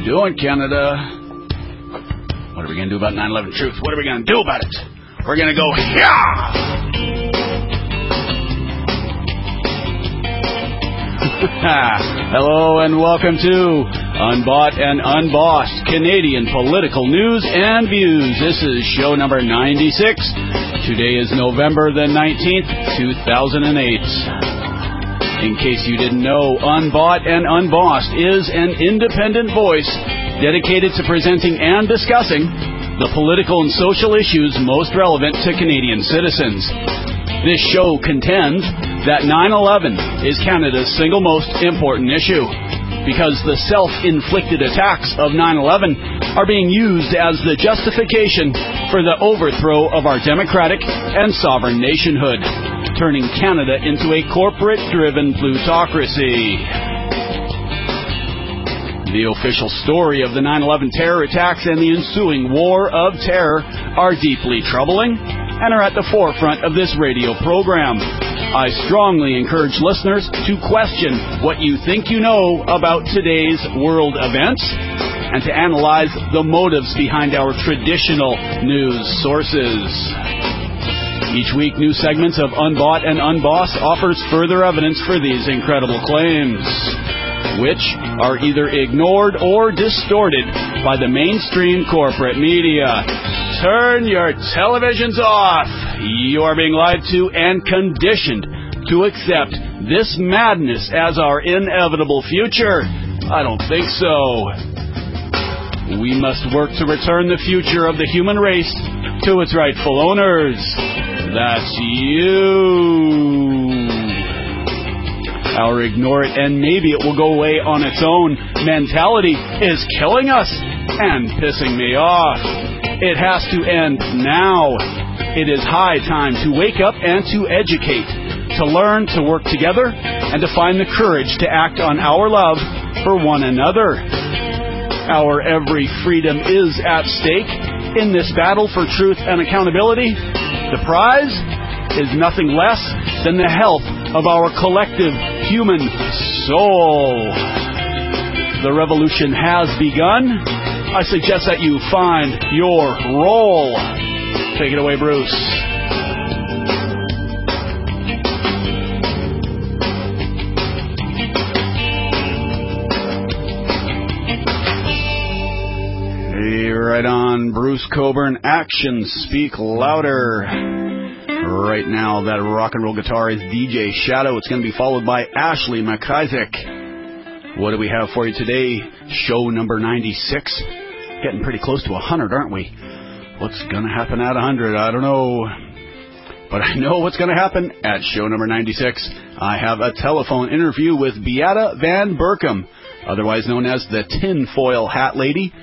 doing, Canada? What are we going to do about 9/11 truth? What are we going to do about it? We're going to go, yeah! Hello and welcome to Unbought and Unbossed, Canadian political news and views. This is show number 96. Today is November the 19th, 2008. In case you didn't know, Unbought and Unbossed is an independent voice dedicated to presenting and discussing the political and social issues most relevant to Canadian citizens. This show contends that 9/11 is Canada's single most important issue because the self-inflicted attacks of 9/11 are being used as the justification for the overthrow of our democratic and sovereign nationhood, turning Canada into a corporate-driven plutocracy. The official story of the 9/11 terror attacks and the ensuing war of terror are deeply troubling and are at the forefront of this radio program. I strongly encourage listeners to question what you think you know about today's world events and to analyze the motives behind our traditional news sources. Each week, new segments of Unbought and Unbossed offers further evidence for these incredible claims, which are either ignored or distorted by the mainstream corporate media. Turn your televisions off. You are being lied to and conditioned to accept this madness as our inevitable future. I don't think so. We must work to return the future of the human race to its rightful owners. That's you. Our ignore it and maybe it will go away on its own mentality is killing us and pissing me off. It has to end now. It is high time to wake up and to educate, to learn to work together, and to find the courage to act on our love for one another. Our every freedom is at stake in this battle for truth and accountability. The prize is nothing less than the health of our collective human soul. The revolution has begun. I suggest that you find your role. Take it away, Bruce. Hey, right on, Bruce Coburn. Actions speak louder. Right now, that rock and roll guitar is DJ Shadow. It's going to be followed by Ashley McIsaac. What do we have for you today? Show number 96. Getting pretty close to 100, aren't we? What's going to happen at 100? I don't know. But I know what's going to happen at show number 96. I have a telephone interview with Beata Van Berkom, otherwise known as the Tinfoil Hat Lady.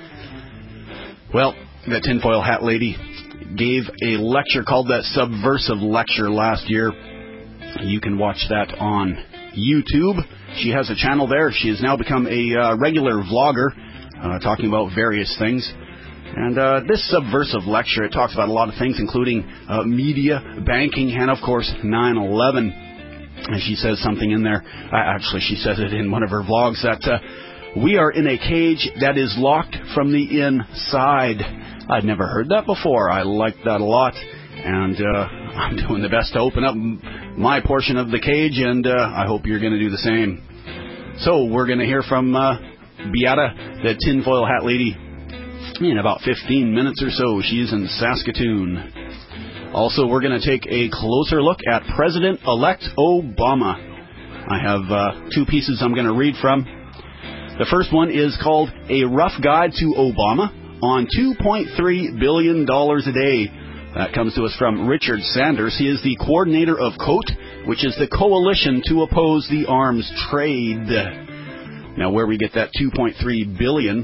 Well, the Tinfoil Hat Lady gave a lecture called the Subversive Lecture last year. You can watch that on YouTube. She has a channel there. She has now become a regular vlogger, talking about various things. And this Subversive Lecture, it talks about a lot of things, including media, banking, and, of course, 9/11. And she says something in there. Actually, she says it in one of her vlogs that we are in a cage that is locked from the inside. I'd never heard that before. I like that a lot. And I'm doing the best to open up my portion of the cage, and I hope you're going to do the same. So we're going to hear from Beata, the Tinfoil Hat Lady, in about 15 minutes or so. She's in Saskatoon. Also, we're going to take a closer look at President-elect Obama. I have two pieces I'm going to read from. The first one is called A Rough Guide to Obama on $2.3 billion a day. That comes to us from Richard Sanders. He is the coordinator of COAT, which is the Coalition to Oppose the Arms Trade. Now, where we get that $2.3 billion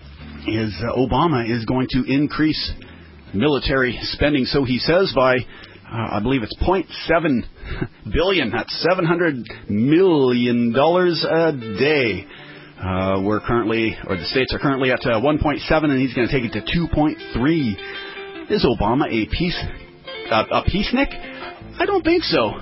is Obama is going to increase military spending, so he says, by, I believe it's $0.7 billion. That's $700 million a day. We're currently, or the states are currently at 1.7, and he's going to take it to 2.3. Is Obama a peacenik? I don't think so.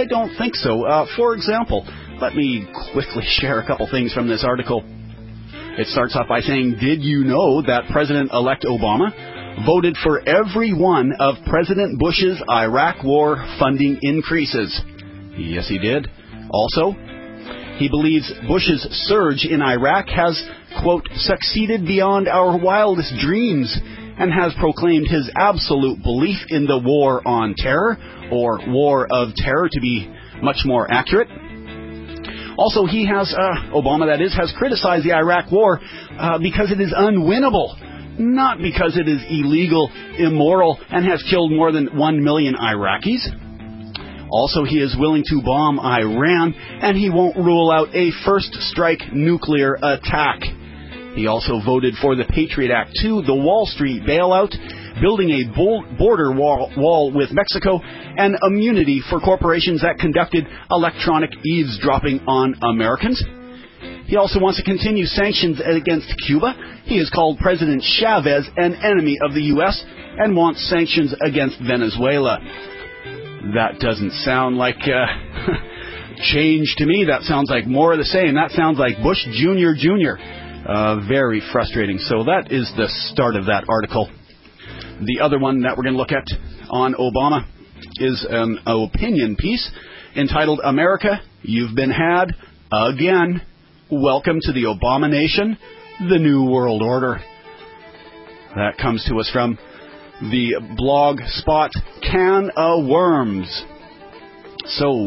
For example, let me quickly share a couple things from this article. It starts off by saying, did you know that President-elect Obama voted for every one of President Bush's Iraq War funding increases? Yes, he did. Also, he believes Bush's surge in Iraq has, quote, succeeded beyond our wildest dreams, and has proclaimed his absolute belief in the war on terror, or war of terror to be much more accurate. Also, he has, Obama that is, has criticized the Iraq war because it is unwinnable, not because it is illegal, immoral, and has killed more than 1 million Iraqis. Also, he is willing to bomb Iran, and he won't rule out a first strike nuclear attack. He also voted for the Patriot Act 2, the Wall Street bailout, building a border wall with Mexico, and immunity for corporations that conducted electronic eavesdropping on Americans. He also wants to continue sanctions against Cuba. He has called President Chavez an enemy of the U.S. and wants sanctions against Venezuela. That doesn't sound like change to me. That sounds like more of the same. That sounds like Bush Jr. Very frustrating. So that is the start of that article. The other one that we're going to look at on Obama is an opinion piece entitled, America, You've Been Had Again. Welcome to the Obama Nation, the New World Order. That comes to us from the blog spot Can of Worms. So,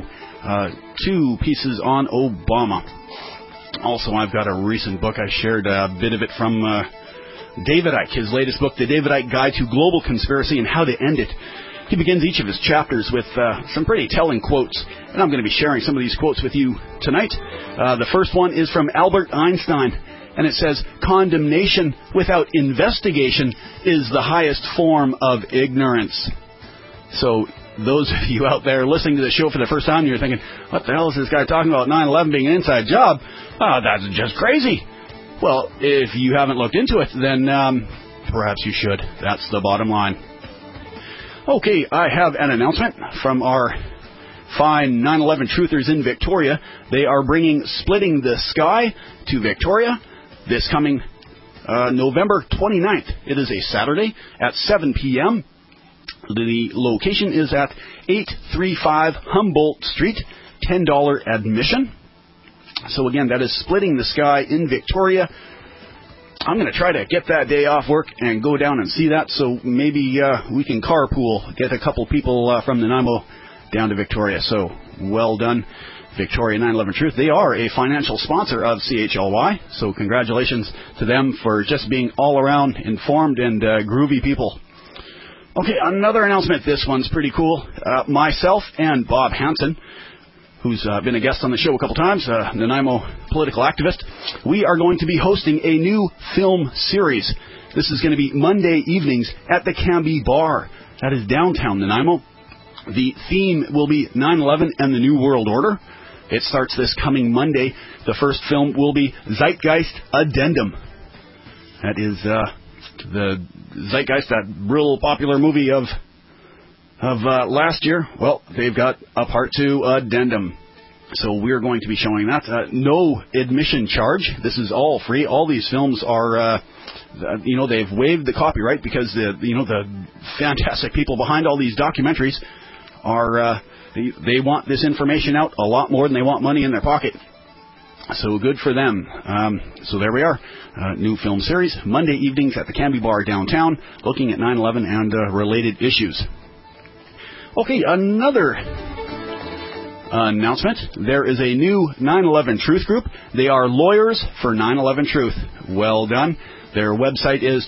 2 pieces on Obama. Also, I've got a recent book. I shared a bit of it from David Icke, his latest book, The David Icke Guide to Global Conspiracy and How to End It. He begins each of his chapters with some pretty telling quotes, and I'm going to be sharing some of these quotes with you tonight. The first one is from Albert Einstein, and it says, condemnation without investigation is the highest form of ignorance. So those of you out there listening to the show for the first time, you're thinking, what the hell is this guy talking about 9/11 being an inside job? Oh, that's just crazy. Well, if you haven't looked into it, then perhaps you should. That's the bottom line. Okay, I have an announcement from our fine 9/11 truthers in Victoria. They are bringing Splitting the Sky to Victoria this coming November 29th. It is a Saturday at 7 p.m. The location is at 835 Humboldt Street, $10 admission. So again, that is Splitting the Sky in Victoria. I'm going to try to get that day off work and go down and see that, so maybe we can carpool, get a couple people from Nanaimo down to Victoria. So well done, Victoria 9/11 Truth. They are a financial sponsor of CHLY, so congratulations to them for just being all around informed and groovy people. Okay, another announcement. This one's pretty cool. Myself and Bob Hansen, who's been a guest on the show a couple times, Nanaimo political activist, we are going to be hosting a new film series. This is going to be Monday evenings at the Cambie Bar. That is downtown Nanaimo. The theme will be 9/11 and the New World Order. It starts this coming Monday. The first film will be Zeitgeist Addendum. That is the Zeitgeist, that real popular movie of last year. Well, they've got a part 2 addendum. So we're going to be showing that. No admission charge. This is all free. All these films are, they've waived the copyright because the fantastic people behind all these documentaries are, they want this information out a lot more than they want money in their pocket. So good for them. So there we are. New film series, Monday evenings at the Cambie Bar downtown, looking at 9/11 and related issues. Okay, another announcement. There is a new 9/11 Truth group. They are Lawyers for 9/11 Truth. Well done. Their website is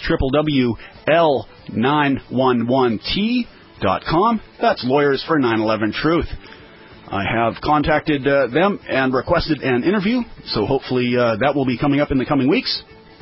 www.l911t.com. That's Lawyers for 9/11 Truth. I have contacted them and requested an interview, so hopefully that will be coming up in the coming weeks.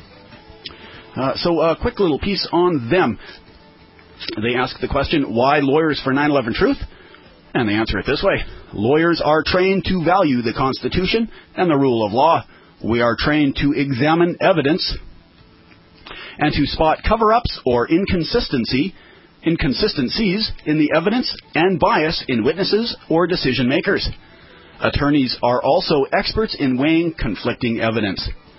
So a quick little piece on them. They ask the question, why Lawyers for 9/11 Truth? And they answer it this way. Lawyers are trained to value the Constitution and the rule of law. We are trained to examine evidence and to spot cover-ups or inconsistencies in the evidence and bias in witnesses or decision makers. Attorneys are also experts in weighing conflicting evidence.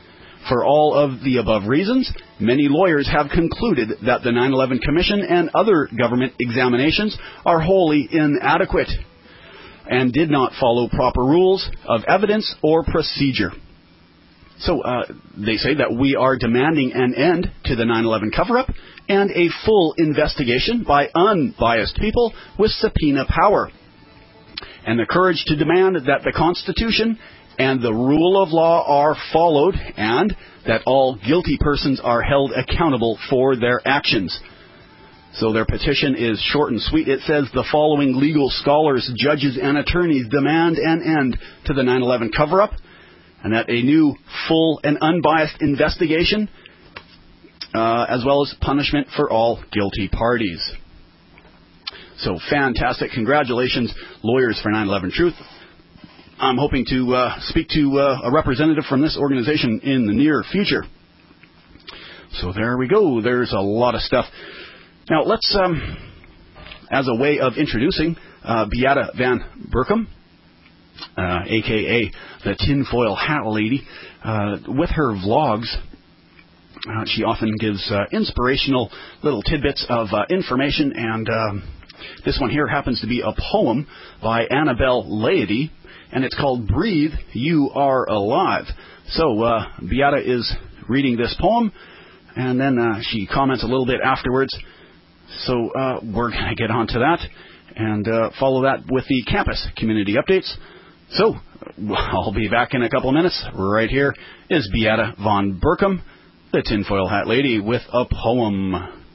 For all of the above reasons, many lawyers have concluded that the 9/11 Commission and other government examinations are wholly inadequate and did not follow proper rules of evidence or procedure. So they say that we are demanding an end to the 9/11 cover-up and a full investigation by unbiased people with subpoena power, and the courage to demand that the Constitution and the rule of law are followed, and that all guilty persons are held accountable for their actions. So their petition is short and sweet. It says the following legal scholars, judges, and attorneys demand an end to the 9/11 cover-up, and that a new, full, and unbiased investigation, as well as punishment for all guilty parties. So fantastic. Congratulations, Lawyers for 9/11 Truth. I'm hoping to speak to a representative from this organization in the near future. So there we go. There's a lot of stuff. Now let's, as a way of introducing Beata Van Berkom, a.k.a. the Tinfoil Hat Lady, with her vlogs, she often gives inspirational little tidbits of information, and this one here happens to be a poem by Annabelle Laity, and it's called Breathe, You Are Alive. So Beata is reading this poem, and then she comments a little bit afterwards. So we're going to get on to that and follow that with the campus community updates. So I'll be back in a couple of minutes. Right here is Beata Van Berkom, the Tinfoil Hat Lady, with a poem.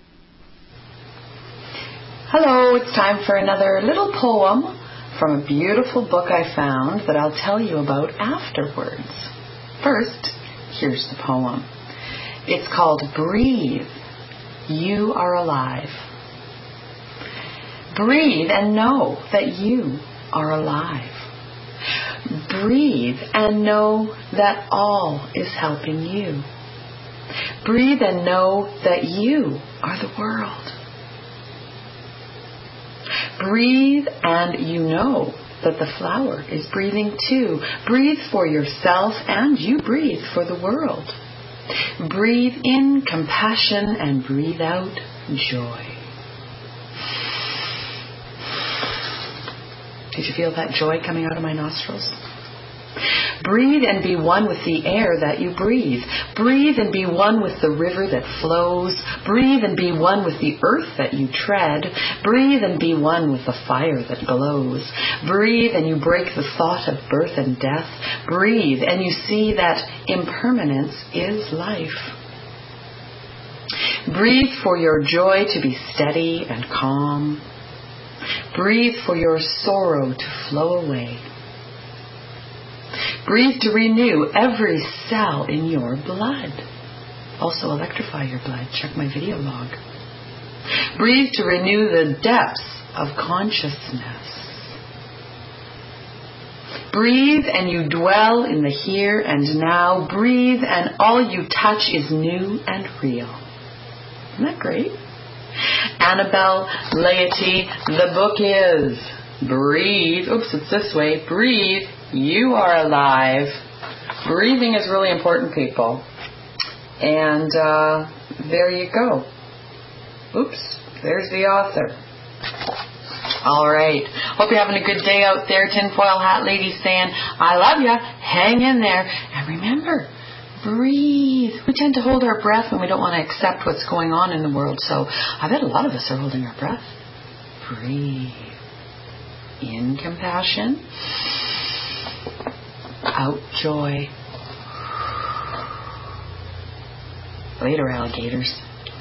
Hello, it's time for another little poem from a beautiful book I found that I'll tell you about afterwards. First, here's the poem. It's called Breathe, You Are Alive. Breathe and know that you are alive. Breathe and know that all is helping you. Breathe and know that you are the world. Breathe and you know that the flower is breathing too. Breathe for yourself and you breathe for the world. Breathe in compassion and breathe out joy. Did you feel that joy coming out of my nostrils? Breathe and be one with the air that you breathe. Breathe and be one with the river that flows. Breathe and be one with the earth that you tread. Breathe and be one with the fire that glows. Breathe and you break the thought of birth and death. Breathe and you see that impermanence is life. Breathe for your joy to be steady and calm. Breathe for your sorrow to flow away. Breathe to renew every cell in your blood. Also electrify your blood. Check my video log. Breathe to renew the depths of consciousness. Breathe and you dwell in the here and now. Breathe and all you touch is new and real. Isn't that great? Annabelle Laity, the book is Breathe. Oops, it's this way. Breathe, you are alive. Breathing is really important, people. And there you go. Oops, there's the author. All right. Hope you're having a good day out there. Tinfoil Hat Lady saying, I love ya. Hang in there. And remember, breathe. We tend to hold our breath when we don't want to accept what's going on in the world. So I bet a lot of us are holding our breath. Breathe. In compassion. Out joy. Later, alligators.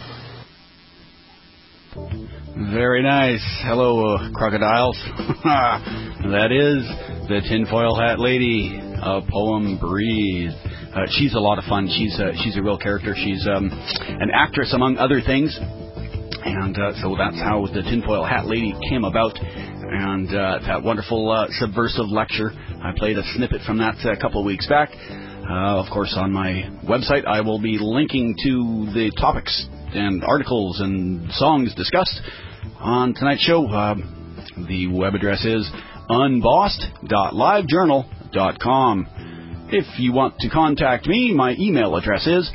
Very nice. Hello, crocodiles. That is the Tinfoil Hat Lady. A poem, Breathe. She's a lot of fun. She's a real character. She's an actress, among other things. And so that's how the Tinfoil Hat Lady came about. And that wonderful subversive lecture. I played a snippet from that a couple of weeks back. Of course, on my website, I will be linking to the topics and articles and songs discussed on tonight's show. The web address is unbossed.livejournal.com. If you want to contact me, my email address is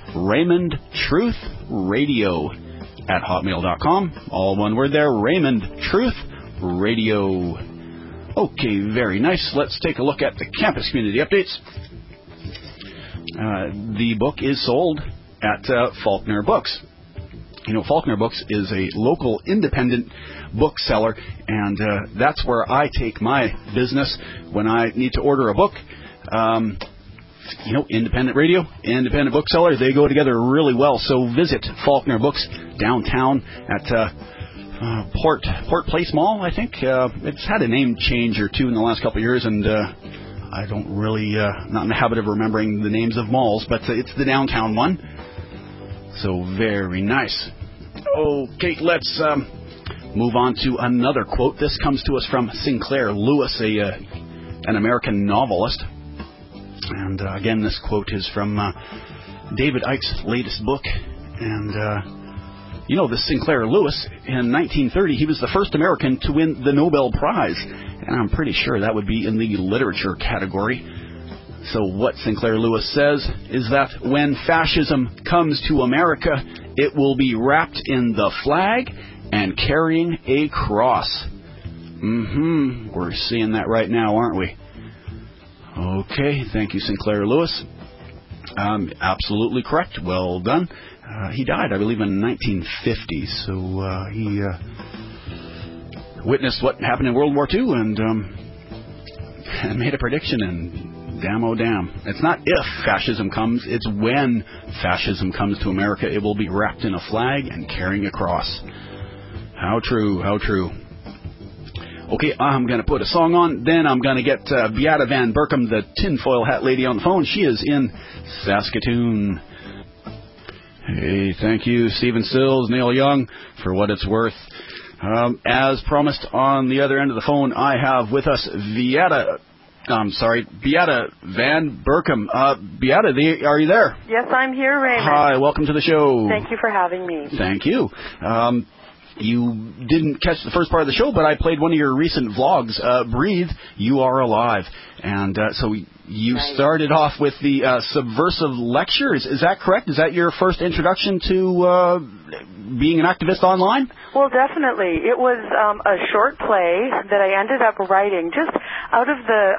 RaymondTruthRadio@hotmail.com. All one word there, RaymondTruthRadio. Okay, very nice. Let's take a look at the campus community updates. The book is sold at Faulkner Books. You know, Faulkner Books is a local independent bookseller, and that's where I take my business when I need to order a book. You know, independent radio, independent bookseller, they go together really well. So visit Faulkner Books downtown at Port Place Mall, I think. It's had a name change or two in the last couple of years, and I don't really, not in the habit of remembering the names of malls, but it's the downtown one. So very nice. Okay, let's move on to another quote. This comes to us from Sinclair Lewis, an American novelist. And again, this quote is from David Icke's latest book. And, you know, this Sinclair Lewis, in 1930, he was the first American to win the Nobel Prize. And I'm pretty sure that would be in the literature category. So what Sinclair Lewis says is that when fascism comes to America, it will be wrapped in the flag and carrying a cross. We're seeing that right now, aren't we? Okay, thank you, Sinclair Lewis. Absolutely correct. Well done. He died, I believe, in 1950, so he witnessed what happened in World War II and made a prediction, and damn, oh damn. It's not if fascism comes, it's when fascism comes to America, it will be wrapped in a flag and carrying a cross. How true, how true. Okay, I'm going to put a song on, then I'm going to get Beata Van Berkom, the tinfoil hat lady, on the phone. She is in Saskatoon. Hey, thank you, Stephen Sills, Neil Young, for what it's worth. As promised, on the other end of the phone, I have with us Beata Van Berkom. Beata, are you there? Yes, I'm here, Raymond. Hi, welcome to the show. Thank you for having me. Thank you. You didn't catch the first part of the show, but I played one of your recent vlogs, Breathe, You Are Alive. And so you started off with the subversive lecture. Is that correct? Is that your first introduction to being an activist online? Well, definitely. It was a short play that I ended up writing just out of the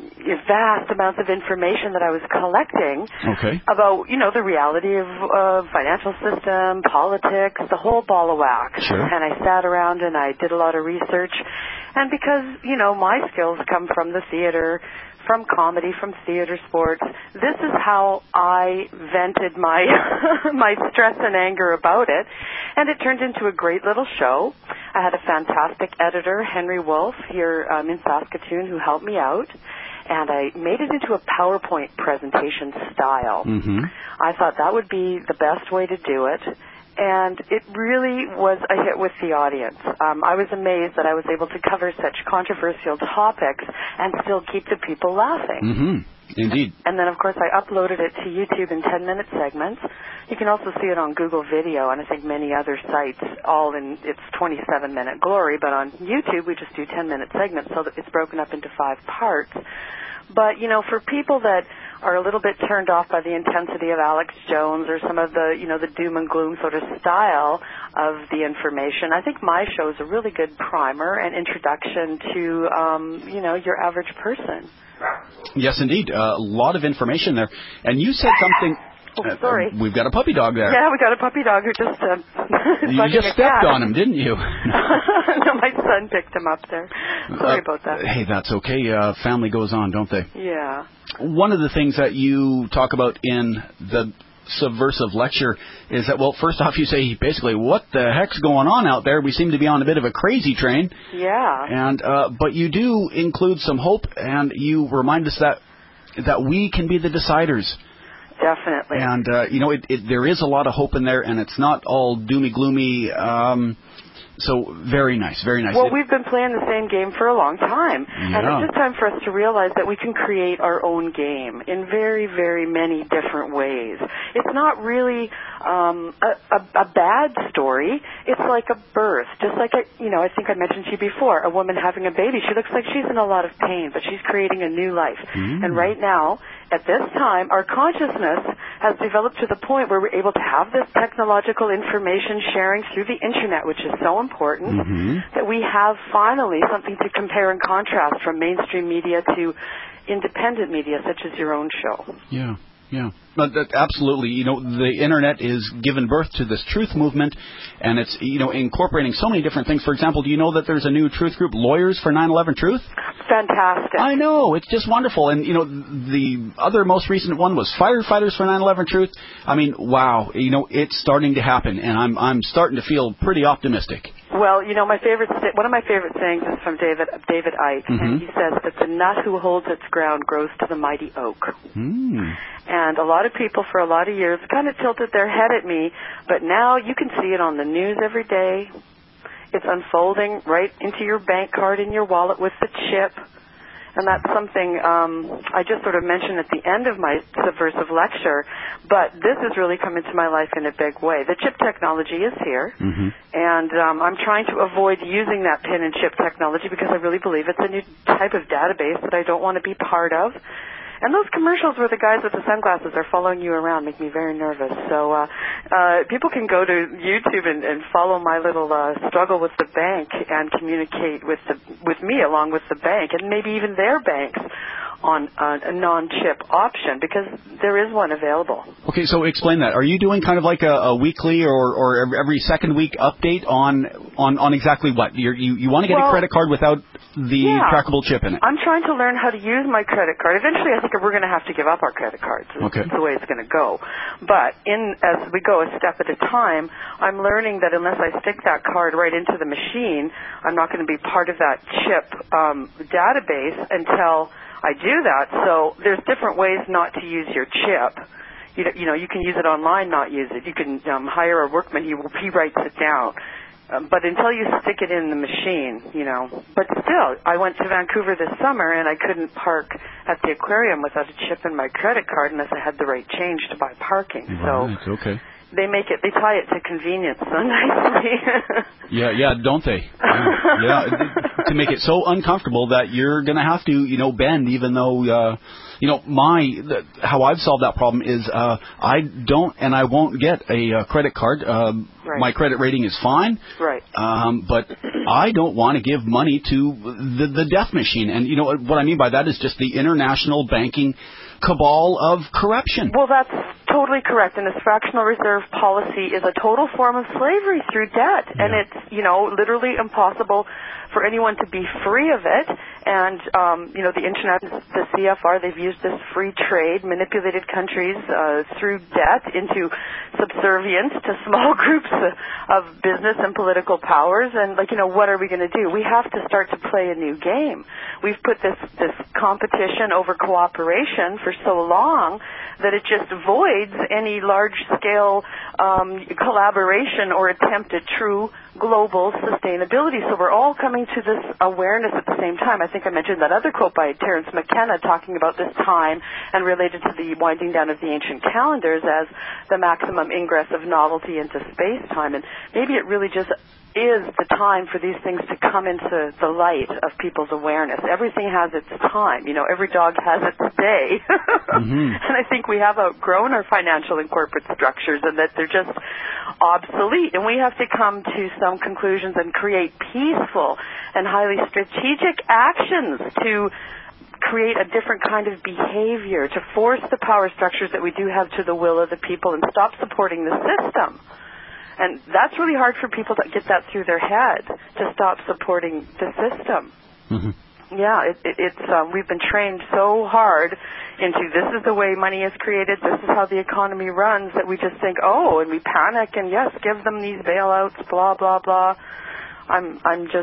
vast amounts of information that I was collecting about, you know, the reality of financial system, politics, the whole ball of wax. Sure. And I sat around and I did a lot of research. And because, you know, my skills come from the theater, from comedy, from theater sports, this is how I vented my my stress and anger about it. And it turned into a great little show. I had a fantastic editor, Henry Wolf, here in Saskatoon, who helped me out. And I made it into a PowerPoint presentation style. I thought that would be the best way to do it. And it really was a hit with the audience. I was amazed that I was able to cover such controversial topics and still keep the people laughing. Indeed. And then, of course, I uploaded it to YouTube in 10-minute segments. You can also see it on Google Video and I think many other sites, all in its 27-minute glory. But on YouTube, we just do 10-minute segments so that it's broken up into 5 parts. But, you know, for people that are a little bit turned off by the intensity of Alex Jones or some of the, you know, the doom and gloom sort of style of the information, I think my show is a really good primer and introduction to, you know, your average person. Yes, indeed. A lot of information there. And you said something... Oh, sorry. We've got a puppy dog there. Yeah, we got a puppy dog who just... you just stepped on him, didn't you? No, my son picked him up there. Sorry about that. Hey, that's okay. Family goes on, don't they? Yeah. One of the things that you talk about in the subversive lecture is that, well, first off, you say basically, what the heck's going on out there? We seem to be on a bit of a crazy train. Yeah. And but you do include some hope, and you remind us that we can be the deciders. Definitely. And, you know, there is a lot of hope in there, and it's not all doomy, gloomy, So very nice, very nice. Well, we've been playing the same game for a long time. Yeah. And it's just time for us to realize that we can create our own game in very, very many different ways. It's not really a bad story. It's like a birth. Just like, I think I mentioned to you before, a woman having a baby. She looks like she's in a lot of pain, but she's creating a new life. And right now, at this time, our consciousness has developed to the point where we're able to have this technological information sharing through the internet, which is so important, that we have finally something to compare and contrast from mainstream media to independent media, such as your own show. Yeah. Yeah, absolutely. The internet is given birth to this truth movement, and it's, incorporating so many different things. For example, do you know that there's a new truth group, Lawyers for 9/11 Truth? Fantastic. I know. It's just wonderful. And, the other most recent one was Firefighters for 9/11 Truth. I mean, wow. It's starting to happen, and I'm starting to feel pretty optimistic. Well, one of my favorite sayings is from David Icke, and he says that the nut who holds its ground grows to the mighty oak. And a lot of people for a lot of years kind of tilted their head at me, but now you can see it on the news every day. It's unfolding right into your bank card in your wallet with the chip. And that's something I just sort of mentioned at the end of my subversive lecture, but this has really come into my life in a big way. The chip technology is here, and I'm trying to avoid using that pin and chip technology because I really believe it's a new type of database that I don't want to be part of. And those commercials where the guys with the sunglasses are following you around make me very nervous. So people can go to YouTube and follow my little struggle with the bank and communicate with me along with the bank and maybe even their banks on a non-chip option, because there is one available. Okay, so explain that. Are you doing kind of like a weekly or every second week update on exactly what? You want to get a credit card without the trackable chip in it? I'm trying to learn how to use my credit card. Eventually, I think we're going to have to give up our credit cards. It's the way it's going to go. But as we go a step at a time, I'm learning that unless I stick that card right into the machine, I'm not going to be part of that chip database until I do that. So there's different ways not to use your chip. You can use it online, not use it. You can hire a workman. He writes it down. But until you stick it in the machine, But still, I went to Vancouver this summer, and I couldn't park at the aquarium without a chip in my credit card unless I had the right change to buy parking. Right, okay. They tie it to convenience so nicely. Yeah, don't they? Yeah, to make it so uncomfortable that you're going to have to, bend, even though, how I've solved that problem is I don't and I won't get a credit card. Right. My credit rating is fine. Right. But I don't want to give money to the death machine. And, what I mean by that is just the international banking cabal of corruption. Well, that's totally correct. And this fractional reserve policy is a total form of slavery through debt. Yeah. And it's, literally impossible for anyone to be free of it. And, the internet, the CFR, they've used this free trade, manipulated countries through debt into subservience to small groups of business and political powers. And, what are we going to do? We have to start to play a new game. We've put this competition over cooperation for so long that it just voids any large-scale collaboration or attempt at true global sustainability. So we're all coming to this awareness at the same time. I think I mentioned that other quote by Terence McKenna talking about this time and related to the winding down of the ancient calendars as the maximum ingress of novelty into space-time. And maybe it really just is the time for these things to come into the light of people's awareness. Everything has its time. Every dog has its day. And I think we have outgrown our financial and corporate structures and that they're just obsolete. And we have to come to some conclusions and create peaceful and highly strategic actions to create a different kind of behavior, to force the power structures that we do have to the will of the people and stop supporting the system. And that's really hard for people to get that through their head, to stop supporting the system. Yeah, it's we've been trained so hard into this is the way money is created, this is how the economy runs, that we just think, and we panic and yes, give them these bailouts, blah, blah, blah. I'm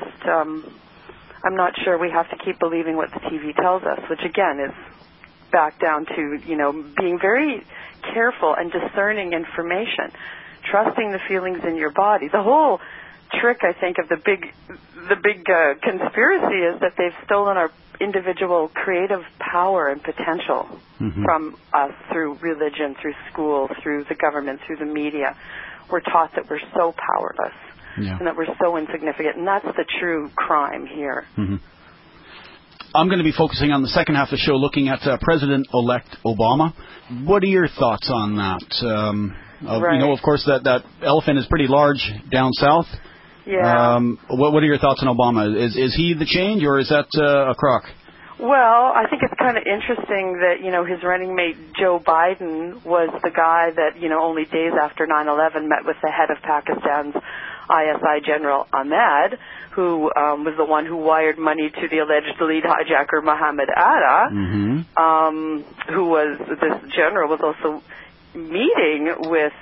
not sure we have to keep believing what the TV tells us, which again is back down to, being very careful and discerning information. Trusting the feelings in your body. The whole trick, I think, of the big conspiracy is that they've stolen our individual creative power and potential from us through religion, through schools, through the government, through the media. We're taught that we're so powerless and that we're so insignificant, and that's the true crime here. I'm going to be focusing on the second half of the show looking at President-elect Obama. What are your thoughts on that? Right. You know, of course, that elephant is pretty large down south. Yeah. What are your thoughts on Obama? Is he the change, or is that a crock? Well, I think it's kind of interesting that, you know, his running mate Joe Biden was the guy that, you know, only days after 9/11 met with the head of Pakistan's ISI General Ahmed, who was the one who wired money to the alleged lead hijacker Mohammed Atta, who was, this general was also meeting with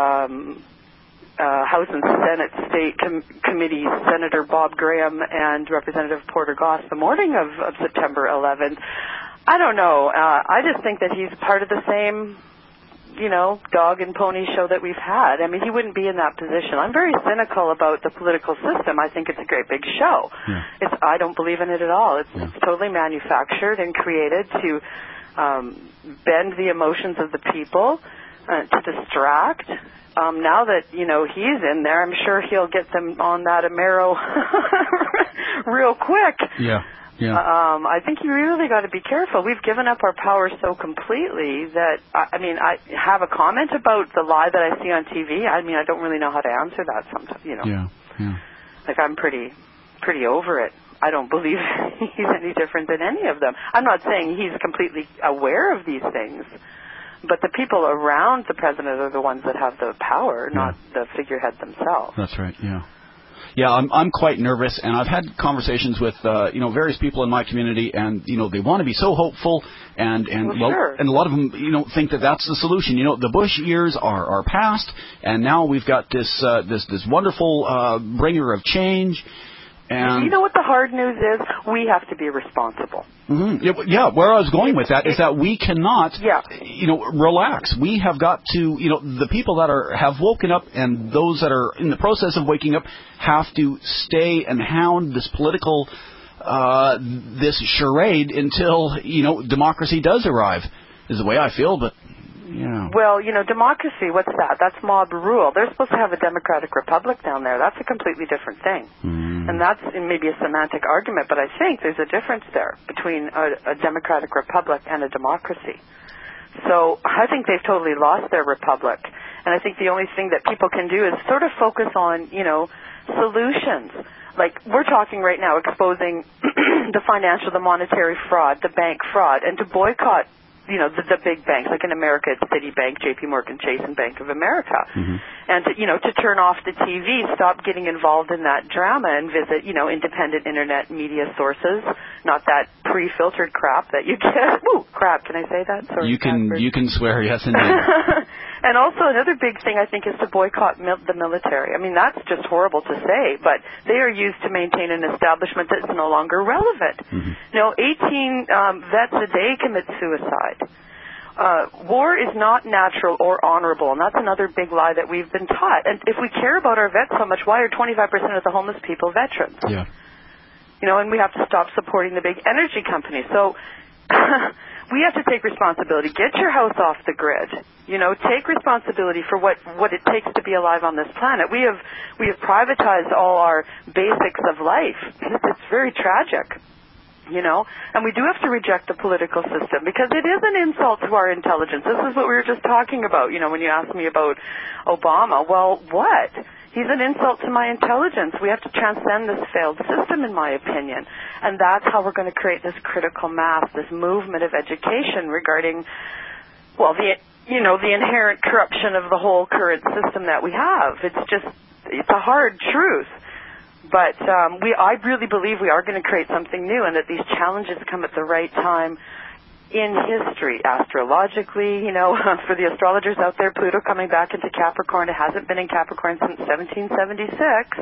House and Senate State Committee Senator Bob Graham and Representative Porter Goss the morning of September 11th. I don't know. I just think that he's part of the same, you know, dog and pony show that we've had. I mean, he wouldn't be in that position. I'm very cynical about the political system. I think it's a great big show. I don't believe in it at all. It's totally manufactured and created to bend the emotions of the people, to distract. Now that, you know, he's in there, I'm sure he'll get them on that Amero real quick. I think you really got to be careful. We've given up our power so completely that, I mean, I have a comment about the lie that I see on TV. I mean, I don't really know how to answer that sometimes, you know. Like, I'm pretty over it. I don't believe he's any different than any of them. I'm not saying he's completely aware of these things, but the people around the president are the ones that have the power, not the figurehead themselves. That's right, Yeah, I'm quite nervous, and I've had conversations with you know, various people in my community, and you know, they want to be so hopeful, and and a lot of them, you know, think that that's the solution. You know, the Bush years are past, and now we've got this wonderful bringer of change. And you know what the hard news is? We have to be responsible. Yeah, where I was going with that is that we cannot, you know, relax. We have got to, you know, the people that have woken up and those that are in the process of waking up have to stay and hound this political, this charade until, you know, democracy does arrive, is the way I feel, but... Yeah. Well, you know, democracy, what's that? That's mob rule. They're supposed to have a democratic republic down there. That's a completely different thing. And that's maybe a semantic argument, but I think there's a difference there between a democratic republic and a democracy. So I think they've totally lost their republic. And I think the only thing that people can do is sort of focus on, you know, solutions. Like, we're talking right now exposing the financial, the monetary fraud, the bank fraud, and to boycott, you know, the big banks. Like in America, it's Citibank, J.P. Morgan Chase, and Bank of America. And, to, you know, to turn off the TV, stop getting involved in that drama and visit, you know, independent internet media sources, not that pre-filtered crap that you get. Ooh, crap, can I say that? Sorry, you can swear, yes, indeed. And also another big thing, I think, is to boycott the military. I mean, that's just horrible to say, but they are used to maintain an establishment that's no longer relevant. You know, 18 vets a day commit suicide. War is not natural or honorable, and that's another big lie that we've been taught. And if we care about our vets so much, why are 25% of the homeless people veterans? You know, and we have to stop supporting the big energy companies. So we have to take responsibility. Get your house off the grid. You know, take responsibility for what it takes to be alive on this planet. We have privatized all our basics of life. It's very tragic. You know, and we do have to reject the political system because it is an insult to our intelligence. This is what we were just talking about, you know, when you asked me about Obama. Well, what? He's an insult to my intelligence. We have to transcend this failed system, in my opinion. And that's how we're going to create this critical mass, this movement of education regarding, well, the inherent corruption of the whole current system that we have. It's a hard truth. But I really believe we are going to create something new, and that these challenges come at the right time in history, astrologically, for the astrologers out there, Pluto coming back into Capricorn. It hasn't been in Capricorn since 1776.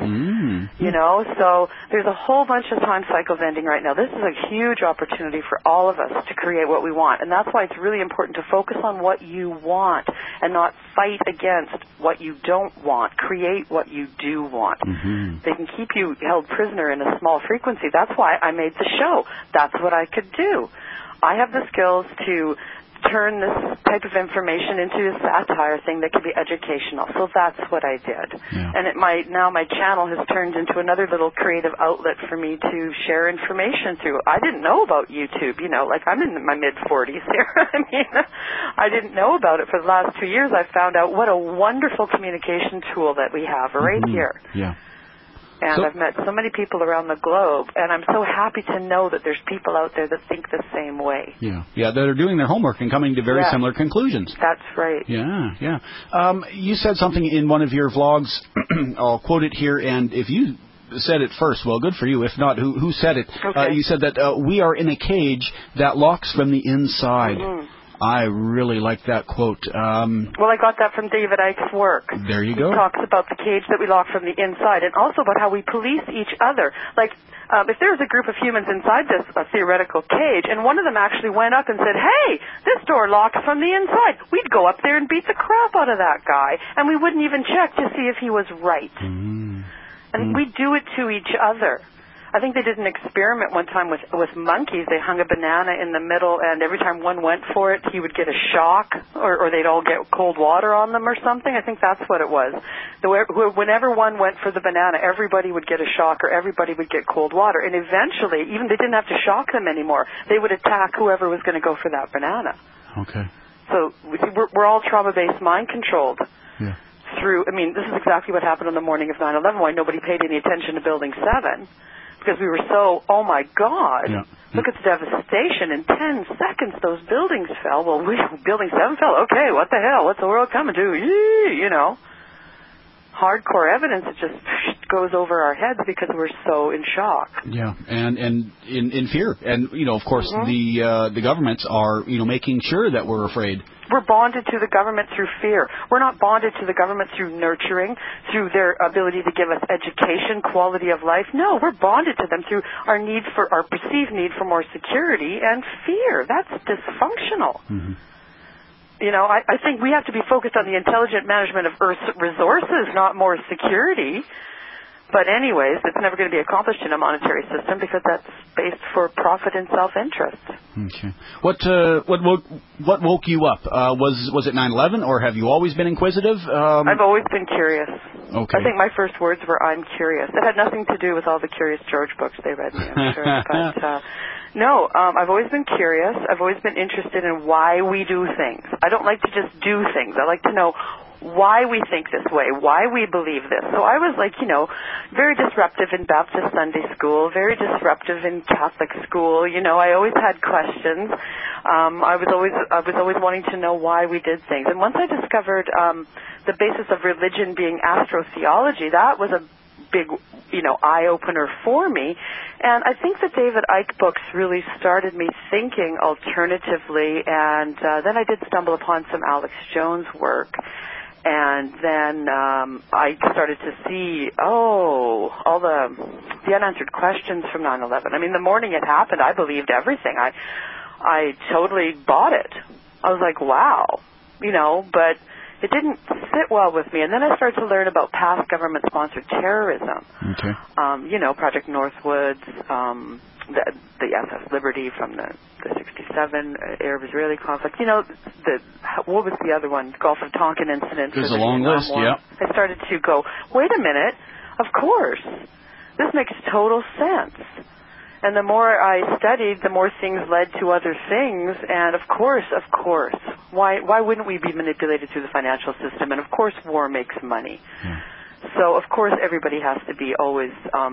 So there's a whole bunch of time cycles ending right now. This is a huge opportunity for all of us to create what we want. And that's why it's really important to focus on what you want and not fight against what you don't want. Create what you do want. They can keep you held prisoner in a small frequency. That's why I made the show. That's what I could do. I have the skills to turn this type of information into a satire thing that can be educational. So that's what I did. Yeah. And now my channel has turned into another little creative outlet for me to share information through. I didn't know about YouTube, like I'm in my mid-40s here. I didn't know about it for the last 2 years. I found out what a wonderful communication tool that we have right here. Yeah. And I've met so many people around the globe, and I'm so happy to know that there's people out there that think the same way. Yeah, that are doing their homework and coming to very similar conclusions. That's right. Yeah. You said something in one of your vlogs. I'll quote it here, and if you said it first, well, good for you. If not, who said it? Okay. You said that we are in a cage that locks from the inside. I really like that quote. Well, I got that from David Icke's work. There you go. He talks about the cage that we lock from the inside, and also about how we police each other. Like, if there was a group of humans inside this theoretical cage, and one of them actually went up and said, hey, this door locks from the inside, we'd go up there and beat the crap out of that guy, and we wouldn't even check to see if he was right. And we do it to each other. I think they did an experiment one time with monkeys. They hung a banana in the middle, and every time one went for it, he would get a shock, or they'd all get cold water on them or something. I think that's what it was. Whenever one went for the banana, everybody would get a shock, or everybody would get cold water. And eventually, even they didn't have to shock them anymore. They would attack whoever was going to go for that banana. Okay. So we're all trauma-based, mind-controlled. Yeah. This is exactly what happened on the morning of 9/11, why nobody paid any attention to Building 7. Because we were so, oh my God, look at the devastation. In 10 seconds, those buildings fell. Well, Building 7 fell. Okay, what the hell? What's the world coming to? Hardcore evidence, it just goes over our heads because we're so in shock. Yeah, and in fear. And, of course, the governments are, making sure that we're afraid. We're bonded to the government through fear. We're not bonded to the government through nurturing, through their ability to give us education, quality of life. No, we're bonded to them through our perceived need for more security and fear. That's dysfunctional. I think we have to be focused on the intelligent management of Earth's resources, not more security. But anyways, it's never going to be accomplished in a monetary system because that's based for profit and self-interest. Okay. What woke you up? Was it 9/11, or have you always been inquisitive? I've always been curious. Okay. I think my first words were, I'm curious. It had nothing to do with all the Curious George books they read me, I'm sure. But no, I've always been curious. I've always been interested in why we do things. I don't like to just do things. I like to know why we think this way, why we believe this. So I was very disruptive in Baptist Sunday school, very disruptive in Catholic school. I always had questions. I was always wanting to know why we did things. And once I discovered the basis of religion being astrotheology, that was a big, eye-opener for me. And I think the David Icke books really started me thinking alternatively. And then I did stumble upon some Alex Jones work. And then I started to see, all the unanswered questions from 9/11. The morning it happened, I believed everything. I totally bought it. I was like, wow, but it didn't sit well with me. And then I started to learn about past government-sponsored terrorism. Okay. Project Northwoods, the SS Liberty from the 67 Arab-Israeli conflict. What was the other one? Gulf of Tonkin incident. There's a long list, yeah. I started to go, wait a minute, of course. This makes total sense. And the more I studied, the more things led to other things. And of course, why wouldn't we be manipulated through the financial system? And of course, war makes money. Yeah. So of course, everybody has to be always...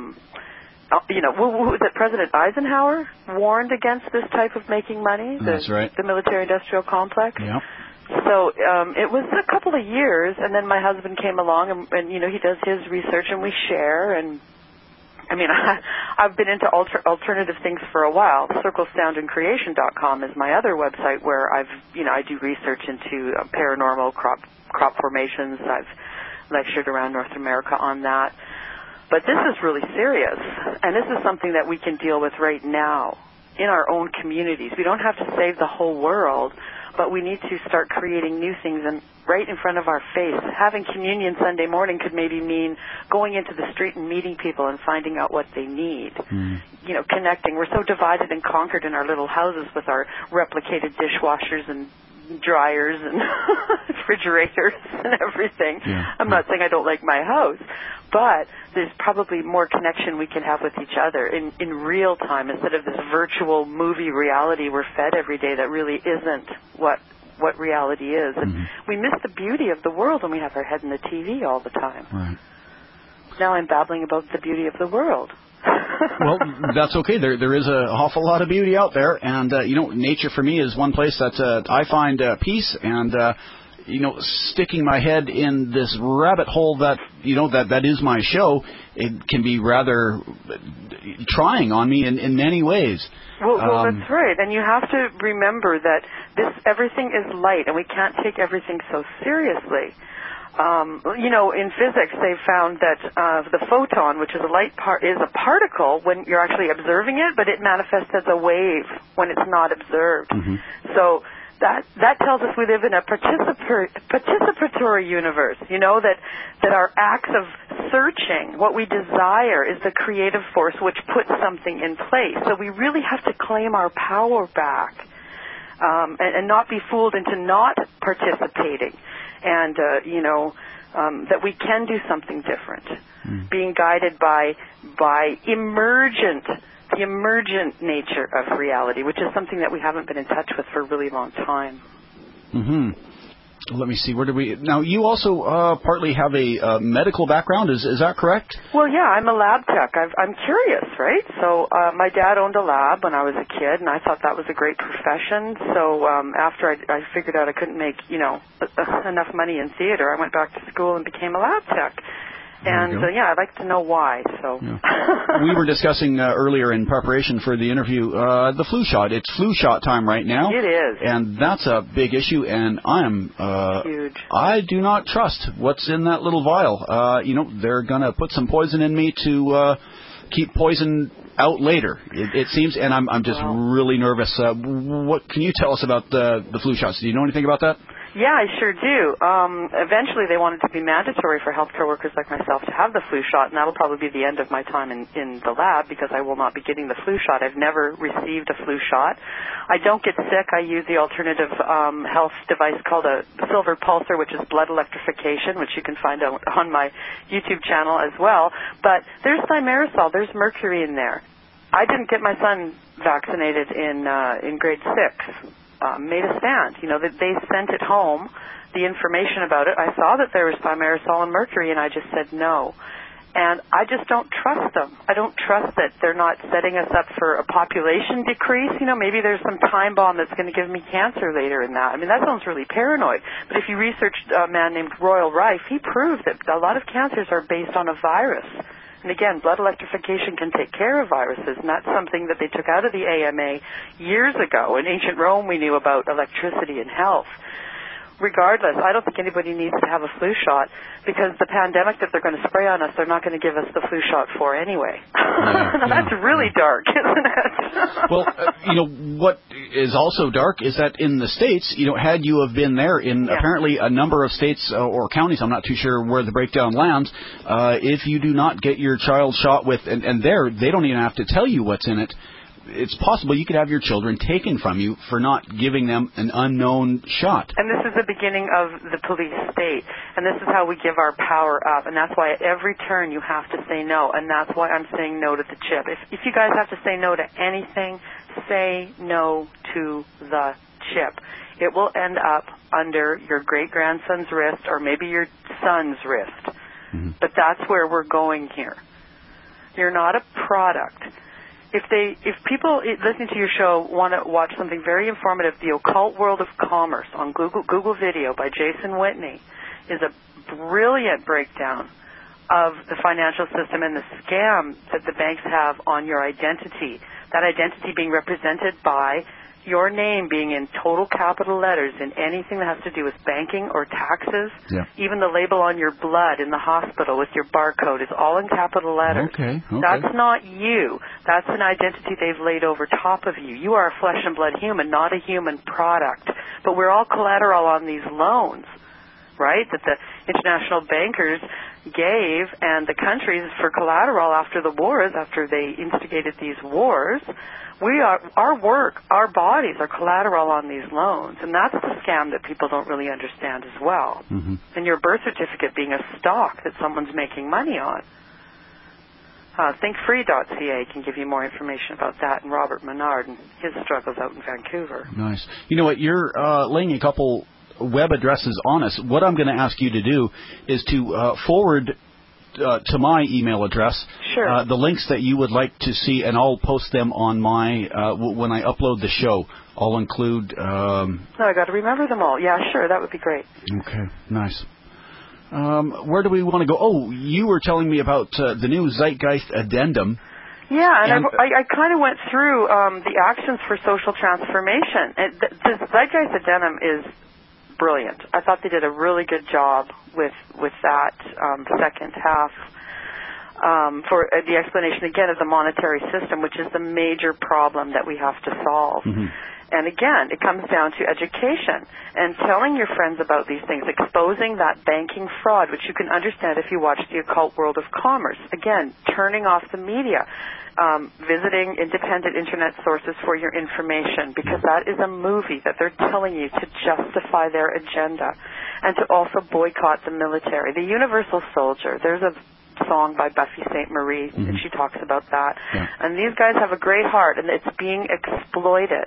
was it President Eisenhower warned against this type of making money? That's right. The military-industrial complex? Yeah. So it was a couple of years, and then my husband came along, and he does his research, and we share, and I mean, I've been into alternative things for a while. CircleSoundandCreation.com is my other website where I do research into paranormal crop formations. I've lectured around North America on that. But this is really serious, and this is something that we can deal with right now in our own communities. We don't have to save the whole world, but we need to start creating new things and right in front of our face. Having communion Sunday morning could maybe mean going into the street and meeting people and finding out what they need. You know, connecting. We're so divided and conquered in our little houses with our replicated dishwashers and dryers and refrigerators and everything. I'm not saying I don't like my house, but there's probably more connection we can have with each other in real time instead of this virtual movie reality we're fed every day that really isn't what reality is. And we miss the beauty of the world when we have our head in the TV all the time. Right. Now I'm babbling about the beauty of the world. Well, that's okay. There is an awful lot of beauty out there, and nature for me is one place that I find peace. And sticking my head in this rabbit hole that is my show, it can be rather trying on me in many ways. Well, that's right, and you have to remember that everything is light, and we can't take everything so seriously. In physics, they've found that the photon, which is is a particle when you're actually observing it, but it manifests as a wave when it's not observed. So that tells us we live in a participatory universe. That our acts of searching, what we desire, is the creative force which puts something in place. So we really have to claim our power back and not be fooled into not participating. And, that we can do something different, being guided by the emergent nature of reality, which is something that we haven't been in touch with for a really long time. Let me see, now you also partly have a medical background, is that correct? Well, yeah, I'm a lab tech. I'm curious, right? So my dad owned a lab when I was a kid, and I thought that was a great profession. So after I figured out I couldn't make, enough money in theater, I went back to school and became a lab tech. And, I'd like to know why. So we were discussing earlier in preparation for the interview the flu shot. It's flu shot time right now. It is. And that's a big issue, and huge. I do not trust what's in that little vial. They're going to put some poison in me to keep poison out later, it seems, and I'm just really nervous. What can you tell us about the flu shots? Do you know anything about that? Yeah, I sure do. Eventually they wanted to be mandatory for healthcare workers like myself to have the flu shot, and that'll probably be the end of my time in the lab because I will not be getting the flu shot. I've never received a flu shot. I don't get sick. I use the alternative health device called a silver pulsar, which is blood electrification, which you can find out on my YouTube channel as well. But there's thimerosal. There's mercury in there. I didn't get my son vaccinated in grade 6. Made a stand. That they sent it home, the information about it. I saw that there was thimerosal and mercury, and I just said no. And I just don't trust them. I don't trust that they're not setting us up for a population decrease. Maybe there's some time bomb that's going to give me cancer later in that. I mean, that sounds really paranoid. But if you researched a man named Royal Rife, he proved that a lot of cancers are based on a virus. And again, blood electrification can take care of viruses, and that's something that they took out of the AMA years ago. In ancient Rome, we knew about electricity and health. Regardless, I don't think anybody needs to have a flu shot because the pandemic that they're going to spray on us, they're not going to give us the flu shot for anyway. That's really dark, isn't it? Well, what is also dark is that in the States, had you have been there in apparently a number of states or counties, I'm not too sure where the breakdown lands, if you do not get your child shot with, and there, they don't even have to tell you what's in it. It's possible you could have your children taken from you for not giving them an unknown shot. And this is the beginning of the police state. And this is how we give our power up. And that's why at every turn you have to say no. And that's why I'm saying no to the chip. If you guys have to say no to anything, say no to the chip. It will end up under your great-grandson's wrist or maybe your son's wrist. But that's where we're going here. You're not a product. If people listening to your show want to watch something very informative, The Occult World of Commerce on Google Video by Jason Whitney is a brilliant breakdown of the financial system and the scam that the banks have on your identity. That identity being represented by your name being in total capital letters in anything that has to do with banking or taxes. Yeah. Even the label on your blood in the hospital with your barcode is all in capital letters. Okay. That's not you. That's an identity they've laid over top of you. You are a flesh and blood human, not a human product. But we're all collateral on these loans, right, that the international bankers gave and the countries for collateral after the wars, after they instigated these wars. Our work, our bodies are collateral on these loans, and that's the scam that people don't really understand as well. Mm-hmm. And your birth certificate being a stock that someone's making money on. ThinkFree.ca can give you more information about that, and Robert Menard and his struggles out in Vancouver. Nice. You know what, you're laying a couple web addresses on us. What I'm going to ask you to do is to forward to my email address the links that you would like to see, and I'll post them on my when I upload the show. I'll include No, I got to remember them all. Yeah, sure, that would be great. Okay, nice. Where do we want to go? Oh, you were telling me about the new Zeitgeist Addendum. Yeah, and I kind of went through the actions for social transformation. The Zeitgeist Addendum is brilliant. I thought they did a really good job with that second half for the explanation, again, of the monetary system, which is the major problem that we have to solve. Mm-hmm. And again, it comes down to education and telling your friends about these things, exposing that banking fraud, which you can understand if you watch The Occult World of Commerce. Again, turning off the media, visiting independent internet sources for your information, because that is a movie that they're telling you to justify their agenda, and to also boycott the military. The Universal Soldier, there's a song by Buffy St. Marie, and she talks about that. Yeah. And these guys have a great heart, and it's being exploited.